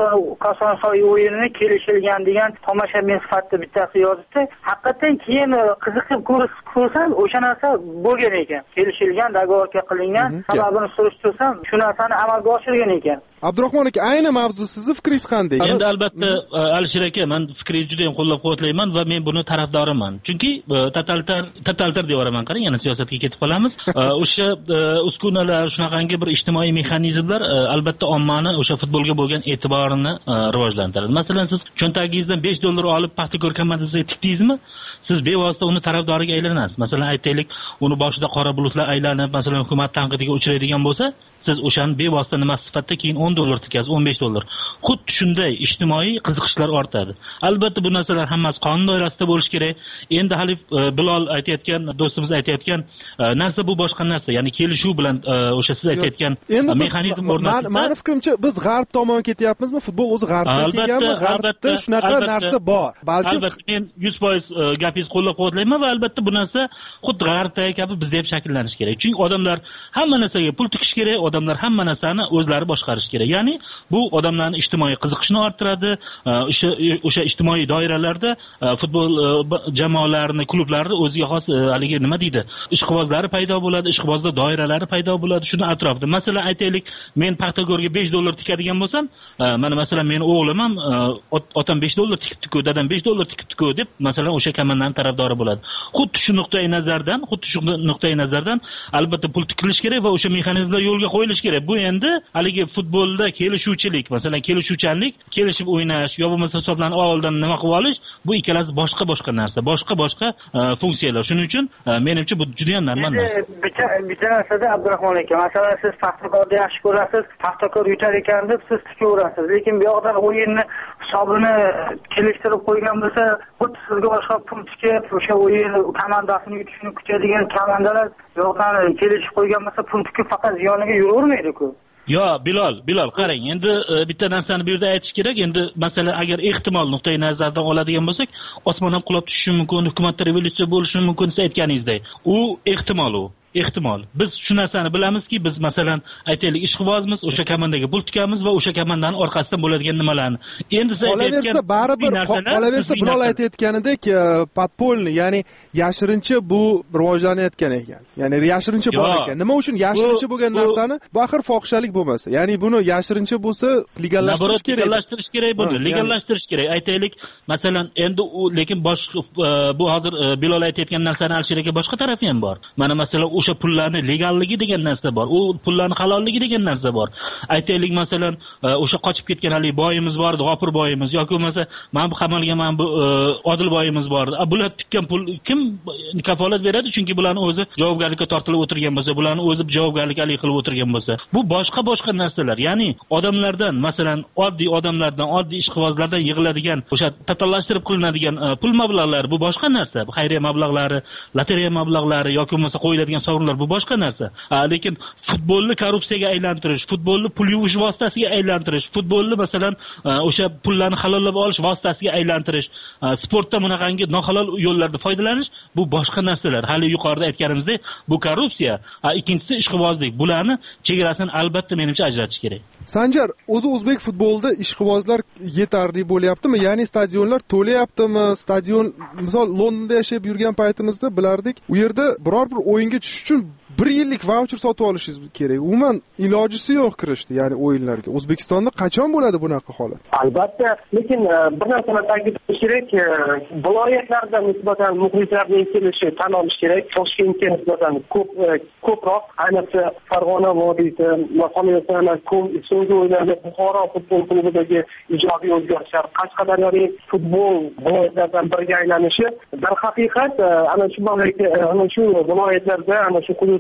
Kosonsoy o'yinini kelishilgan degan tomoshabin sifatida bittasi yozibdi. Haqiqatan keyin qiziqib ko'rsam, o'sha narsa bo'lgan ekan. Kelishilgan, dogovorga qilingan, sababini surishtirsam, shu narsani amalga oshirgan ekan.
Abdurahmon aka, ayni mavzu sizni fikringiz qanday?
Endi albatta Alisher aka, men fikringizni juda ham qo'llab-quvvatlayman va men buni tarafdoriman. Chunki totalitar totalitar deyvaraman, qarang, yana siyosatga ketib qolamiz. O'sha uskunalar, shunaqangi bir ijtimoiy mexanizmlar albatta ommani o'sha futbolga bo'lgan e'tiborini rivojlantiradi. Masalan, siz cho'ntagingizdan besh dollar olib Paxtakor komandasiga tikdingizmi? Siz bevosita uni tarafdoriga aylanasiz. Masalan, aytaylik, uni boshida qora bulutlar aylanib, masalan, hukumat tanqidiga uchraydigan bo'lsa, siz o'shani bevosita nima sifatda keyin o'n dollar tikasiz, o'n besh dollar. Xuddi shunday ijtimoiy qiziqishlar ortadi. Albatta bu narsalar hammasi qonun doirasida bo'lishi kerak. Endi hali Bilol aytayotgan, do'stimiz aytayotgan narsa bu boshqa narsa. Ya'ni kelishuv bilan o'sha siz aytayotgan mexanizm o'rnatilsa,
meni fikrimcha biz g'arb tomon ketyapmizmi? Futbol o'zi g'arbdan kelganmi? G'arbda shunaqa narsa bor. Balki
albatta men yuz foiz gapingizni qo'llab-quvvatlayman va albatta bu narsa xuddi g'arbdagi kabi bizda ham shakllanishi kerak. Chunki odamlar hamma narsaga pul tikish kerak, odamlar hamma narsani o'zlari boshqarish kerak. Ya'ni bu odamlarning ijtimoiy qiziqishini orttiradi. O'sha o'sha ijtimoiy doiralarda futbol jamoalarini, klublarni o'ziga xos haligi nima deydi, ishqibozlari paydo bo'ladi, ishqibozlar doiralari paydo bo'ladi. Shuni atrofida. Masalan, aytaylik, men Paxtakorga besh dollar tikadigan bo'lsam, mana masalan men o'g'lim ham otam besh dollar tikibdi-ku, dadam besh dollar tikibdi-ku deb masalan o'sha komandaning tarafdori bo'ladi. Xuddi shu nuqtai nazardan, xuddi shu nuqtai nazardan albatta pul tikilish kerak va o'sha mexanizmlar yo'lga qo'yilishi kerak. Bu endi haligi futbolda kelishuvchilik, masalan kelishuvchanlik, kelishib o'ynash yo bo'lmasa hisoblarni oldin nima qilib olish, bu ikkalasi boshqa-boshqa narsa, boshqa-boshqa funksiyalar. Shuning uchun menimcha bu juda ham normal narsa.
Bitta bitta narsada Abdurahmon aka, masalan siz Paxtakorni yaxshi ko'rasiz, Paxtakor yutar ekan deb siz tikaverasiz. Lekin bu yoqdan o'yinni hisobini kelishtirib qo'ygan bo'lsa, xuddi sizga boshqa pul tikib, o'sha o'yin komandasini yutishini kutadigan komandalar yo'qdan kelishib qo'ygan bo'lsa, pul tikib faqat ziyoniga yuravermaydi-ku.
Yo, Bilol, Bilol, qarang, endi bitta narsani bu yerda aytish kerak. Endi masalan, agar ehtimol nuqtai nazardan oladigan bo'lsak, osmon ham qulab tushishi mumkin, hukumatda revolyutsiya bo'lishi mumkin, siz aytganingizdek. U ehtimol u. Ehtimol. Biz shu narsani bilamizki, biz masalan aytaylik ishqibozmiz, o'sha komandaga pul tikamiz va o'sha komandaning orqasidan bo'ladigan nimalarni. Endi siz aytayotgan
baribir qolaversa Bilol aytayotganidek podpolniy, ya'ni yashirincha bu rivojlanayotgan ekan. Ya'ni yashirincha bor ekan. Nima uchun yashirincha bo'lgan narsani baxir fohishalik bo'lmasa, ya'ni buni yashirincha bo'lsa legallashtirish kerak.
Legallashtirish kerak buni, legallashtirish kerak. Aytaylik, masalan, endi u lekin boshqa bu hozir Bilol aytayotgan narsani Alisher boshqa tarafi ham bor. Mana masalan o'sha pullarni legalligi degan narsa bor. U pullarni halolligi degan narsa bor. Aytaylik, masalan, o'sha qochib ketgan hali boyimiz bor, G'ofur boyimiz yoki bo'lmasa, men bu qamalga men bu Odil boyimiz bor. Bular tikkan pul kim kafolat beradi? Chunki bularning o'zi javobgarlikka tortilib o'tirgan bo'lsa, bularning o'zi javobgarlik alik qilib o'tirgan bo'lsa, bu boshqa-boshqa narsalar. Ya'ni odamlardan, masalan, oddiy odamlardan, oddiy ishqibozlardan yig'iladigan, o'sha totallashtirib qilinadigan pul mablag'lari bu boshqa narsa. Bu xayriya mablag'lari, lotereya mablag'lari yoki bo'lmasa qo'yiladigan sovrinlar bu boshqa narsa. Lekin futbolni korrupsiyaga aylantirish, futbolni pul yuvish vositasiga aylantirish, futbolni masalan o'sha pullarni halollab olish vositasiga aylantirish, sportda bunaqangi nohalol yo'llardan foydalanish, bu boshqa narsalar. Hali yuqorida aytganimizdek, bu korrupsiya, ikkinchisi ishqibozlik. Bularni chegarasini albatta menimcha ajratish kerak.
Sanjar, o'zi o'zbek futbolida ishqibozlar yetarli bo'lyaptimi? Ya'ni stadionlar to'layaptimi? Stadion, misol Londonda yashab yurgan paytimizda bilardik, u yerda biror bir o'yinga tushish uchun bir yillik voucher sotib olishingiz kerak. Umuman ilojisi yo'q kirishdi, ya'ni o'yinlarga. O'zbekistonda qachon bo'ladi bunaqa holat?
Albatta, lekin bir narsani ta'kidlash kerak, viloyatlarda nisbatan muxlislarning kelishi tan olish kerak. Toshkentga nisbatan ko'p ko'proq, ayniqsa Farg'ona vodiysi va qolaversa so'nggi o'yinlarda Buxoro futbol klubidagi ijobiy o'zgarishlar, Qashqadaryoning futbol viloyatlaridan biriga aylanishi, darhaqiqat ana shu ana shu viloyatlarda, ana shu hudud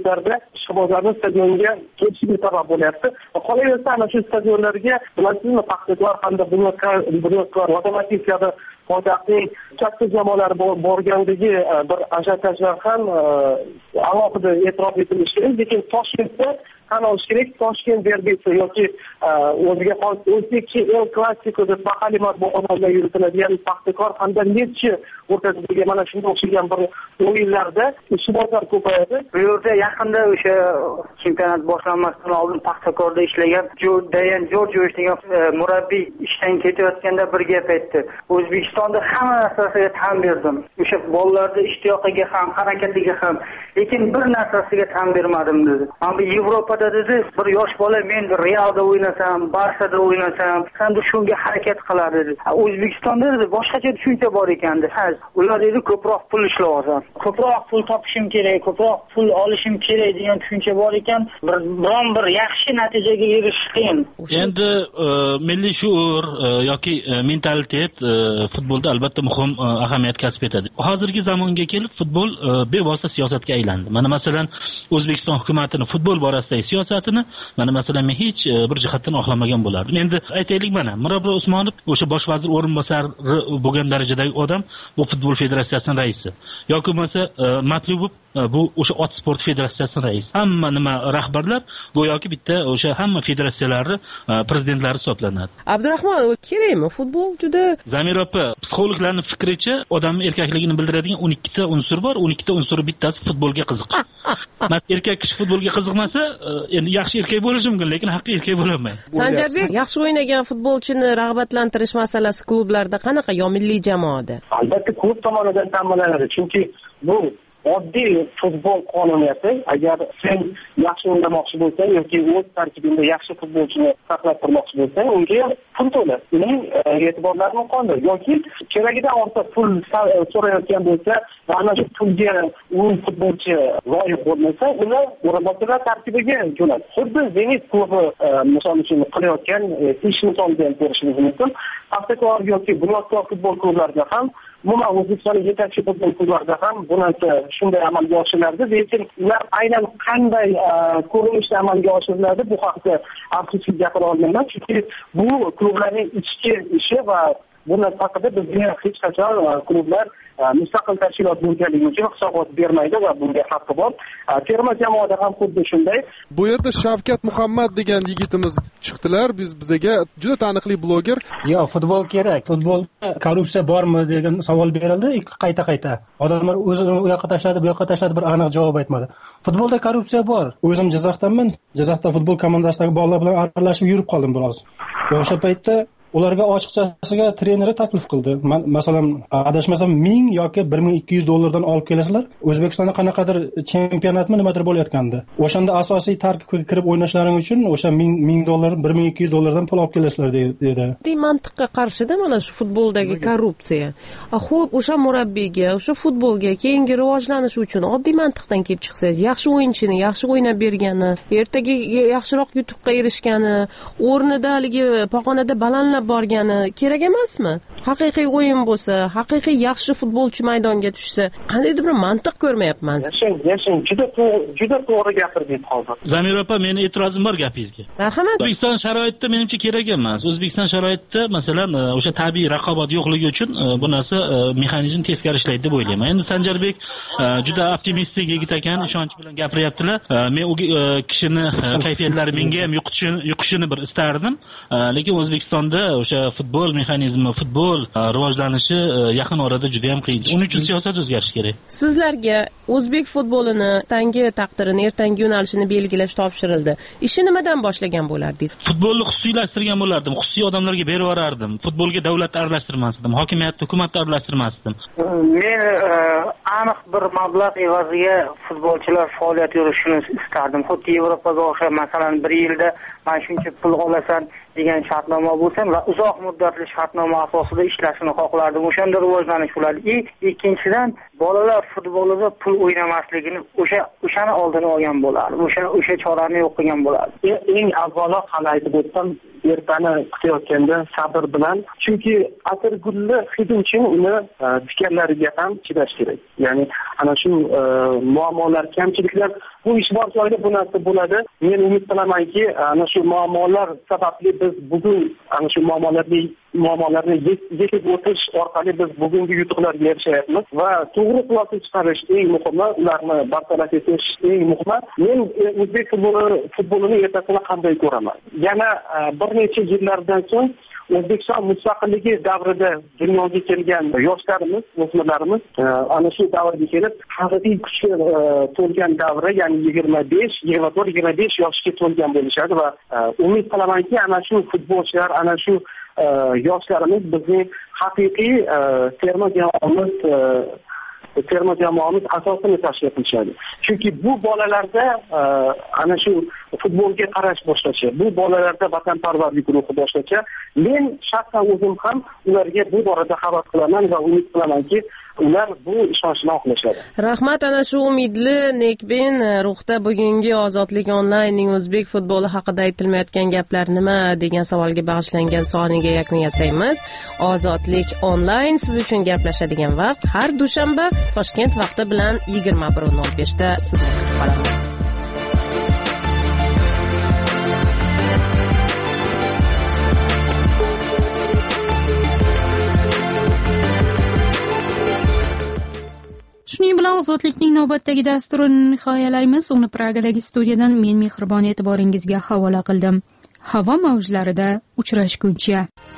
yoshlarda ishqibozlarni stadionga kelishiga sabab bo'lyapti. Qolaversa ana shu stadionlarga bilasizmi, Paxtakor hamda Bunyodkor, Lokomotiv kabi poytaxtning katta jamoalari borgandagi bir ajiotajlar ham alohida e'tirof etilishi kerak. Lekin Toshkentda tan olish kerak, Toshkent derbisi yoki o'ziga xos o'zbekcha El Clasico deb mahalliy matbuotlarda yuritiladigan Paxtakor hamda Nechchi o'rtasidagi mana shunday o'xshagan bir o'yinlarda ishqibozlar ko'payadi.
Bu yerda yaqinda o'sha chempionat boshlanmasdan oldin Paxtakorda ishlagan Dayan Jorjevich degan murabbiy ishdan ketayotganda bir gap aytdi. O'zbekistonda hamma narsasiga tan berdim. O'sha bolalarning ishtiyoqiga ham, harakatiga ham, lekin bir narsasiga tan bermadim dedi. Ammo Yevropada dedi, bir yosh bola men Realda o'ynasam, Barsada o'ynasam, hamda shunga harakat qiladi dedi. O'zbekistonda dedi boshqacha tushuncha bor ekan dedi. Ha, ular dedi ko'proq pul ishlashim, ko'proq pul topishim kerak, ko'proq pul olishim kerak degan tushuncha bor ekan, bir biron bir yaxshi natijaga erishish qiyin.
Endi milliy shuur yoki mentalitet futbolda albatta muhim ahamiyat kasb etadi. Hozirgi zamonga kelib futbol bevosita siyosatga aylandi. Mana masalan O'zbekiston hukumatining futbol borasidagi siyosatini mana masalan men hech bir jihatdan oqlamagan bo'lardim. Endi aytaylik, mana Mirabror Usmonov o'sha bosh vazir o'rinbosari bo'lgan darajadagi odam, bu futbol federatsiyasining raisi. Yoki bo'lmasa Matlubov bu o'sha ot sport federatsiyasining raisi. Hamma nima rahbarlar go'yoki bitta o'sha hamma federatsiyalarning prezidentlari hisoblanadi.
Abdurahmon, kerakmi futbol juda?
Zamir opa, psixologlarning fikricha odamning erkakligini bildiradigan o'n ikkita unsur bor, o'n ikkita unsur bittasi futbolga qiziqish. Mas erkak kishi futbolga qiziqmasa, endi yaxshi erkak bo'lishi mumkin, lekin haqiqiy erkak bo'la olmaydi.
Sanjarbek, yaxshi o'ynagan futbolchini rag'batlantirish masalasi klublarda qanaqa yo milliy jamoada?
Albatta klub tomonidan ta'minlanadi, chunki bu oddiy futbol qonuniyati. Agar sen yaxshi o'ynamoqchi bo'lsang yoki o'z tarkibingda yaxshi futbolchini saqlab turmoqchi bo'lsang, unga pul to'la. Uning e'tiborlarini qondir. Yoki keragidan ortiq pul so'rayotgan bo'lsa, ana shu pulga u futbolchi loyiq bo'lmasa, uni o'rinbosarlar tarkibiga jo'nat. Xuddi Zenit klubi misol uchun qilayotgan ish misolida ko'rishingiz mumkin. Paxtakor yoki Bunyodkor futbol klublarida ham, umuman O'zbekistonning yetakchi futbol klublarida ham bu narsa shunday amalga oshiriladi. Lekin ular aynan qanday ko'rinishda amalga oshiriladi, bu haqida afsuski gapira olmayman, chunki bu klublarning ichki ishi va bu narsa haqida bizga hech qachon klublar mustaqil tashkilot bo'lganligi uchun hisobot bermaydi va bunga haqqi bor. Terma jamoada ham xuddi shunday.
Bu yerda Shavkat Muhammad degan yigitimiz chiqdilar. Biz bizaga juda taniqli bloger.
Yo, futbol kerak. Futbolda korrupsiya bormi degan savol berildi, qayta-qayta. Odamlar o'zini u yoqqa tashladi, bu yoqqa tashladi, bir aniq javob aytmadi. Futbolda korrupsiya bor. O'zim Jizzaxdanman. Jizzaxda futbol komandasidagi bolalar bilan aralashib yurib qoldim biroz. O'sha paytda ularga ochiqchasiga treneri taklif qildi. Masalan, adashmasam ming yoki bir ming ikki yuz dollardan olib kelasizlar. O'zbekistonda qanaqadir chempionatmi nimadir bo'layotgandi. O'shanda asosiy tarkibga kirib o'ynashlaring uchun o'sha ming dollar, bir ming ikki yuz dollardan pul olib kelasizlar dedi.
Oddiy mantiqqa qarshida mana shu futboldagi korrupsiya. Xo'p, o'sha murabbiyga, o'sha futbolga keyingi rivojlanish uchun oddiy mantiqdan kelib chiqsangiz, yaxshi o'yinchini, yaxshi o'ynab bergani, ertaga yaxshiroq yutuqqa erishgani, o'rnida haligi pog'onada balandlab borgani kerak emasmi? Haqiqiy o'yin bo'lsa, haqiqiy yaxshi futbolchi maydonga tushsa, qandaydir bir mantiq ko'rmayapman.
Yashang, yashang, juda juda to'g'ri gapirdingiz hozir.
Zamir opa, meni e'tirozim bor gapingizga.
Marhamat.
O'zbekiston sharoitida menimcha kerak emas. O'zbekiston sharoitida, masalan, o'sha tabiiy raqobat yo'qligi uchun bu narsa mexanizm teskari ishlaydi deb o'ylayman. Endi Sanjarbek juda optimistik yigit ekan, ishonch bilan gapiryaptilar. Men u kishini kayfiyatlari menga ham yuqishini bir istardim, lekin O'zbekistonda o'sha futbol mexanizmi, futbol rivojlanishi yaqin orada juda ham qiyin. Uning uchun siyosat o'zgarishi kerak.
Sizlarga o'zbek futbolini tangi taqdirini, ertangi yo'nalishini belgilash topshirildi. Ishni nimadan boshlagan bo'lardingiz?
Futbolni xususiylashtirgan bo'lardim. Xususiy odamlarga berib yuborardim. Futbolga davlatni aralashtirmasdim, hokimiyatni, hukumatni aralashtirmasdim.
Men aniq bir mablag' evaziga futbolchilar faoliyat yuritishini istardim. Xuddi Yevropaga o'xshab, masalan, bir yilda mana shuncha pul olasan degan shartnoma bo'lsa va uzoq muddatli shartnoma asosida ishlashini xohlardim. O'shanda rivojlanish bo'ladi. И ikkinchidan, bolalar futbolida pul o'ynamasligini o'sha o'shani oldini olgan bo'lardi. O'sha o'sha chorani yo'q qilgan bo'lardi.
Eng avvalo hali aytib o'tdim, ertani kutayotganda sabr bilan, chunki atirgulli hidi uchun uni tikanlariga ham chidash kerak. Ya'ni ana shu muammolar, kamchiliklar bu ish bor joyda bu narsa bo'ladi. Men umid qilamanki, ana shu muammolar sababli biz bugun ana shu muammolarni muammolarni yechib o'tish orqali biz bugungi yutuqlarga erishayapmiz va to'g'ri xulosa chiqarish eng muhimi, ularni bartaraf etish eng muhimi. Men o'zbek futboli futbolini ertasini qanday ko'raman? Yana bir necha yillardan so'ng O'zbekiston mustaqilligi davrida dunyoga kelgan yoshlarimiz, o'smirlarimiz ana shu davrga kelib, haqiqiy kuchga to'lgan davri, ya'ni yigirma besh, yigirma to'rt, yigirma besh yoshga to'lgan bo'lishadi va umid qilamanki, ana shu futbolchilar, ana shu yoshlarimiz bizning haqiqiy terma jamoamiz terma jamoamiz asosini tashkil qilishadi. Chunki bu bolalarda ana shu futbolga qarash boshqacha, bu bolalarda vatanparvarlik ruhi boshqacha. Men shaxsan o'zim ham ularga bu borada havas qilaman va umid qilamanki, ular bu ishonchni oqlashadi.
Rahmat, ana shu umidli nekbin ruhda bugungi Ozodlik onlaynning o'zbek futboli haqida aytilmayotgan gaplar nima degan savolga bag'ishlangan soniga yakun yasaymiz. Ozodlik onlayn siz uchun gaplashadigan vaqt har dushanba Toshkent vaqti bilan yigirma bir nol besh da siz bilan qolamiz.
Shuning bilan Ozodlikning navbatdagi dasturini nihoyalaymiz. Uni Pragadagi studiyadan men Mehribon e'tiboringizga havola qildim. Havo mavjlarida uchrashguncha.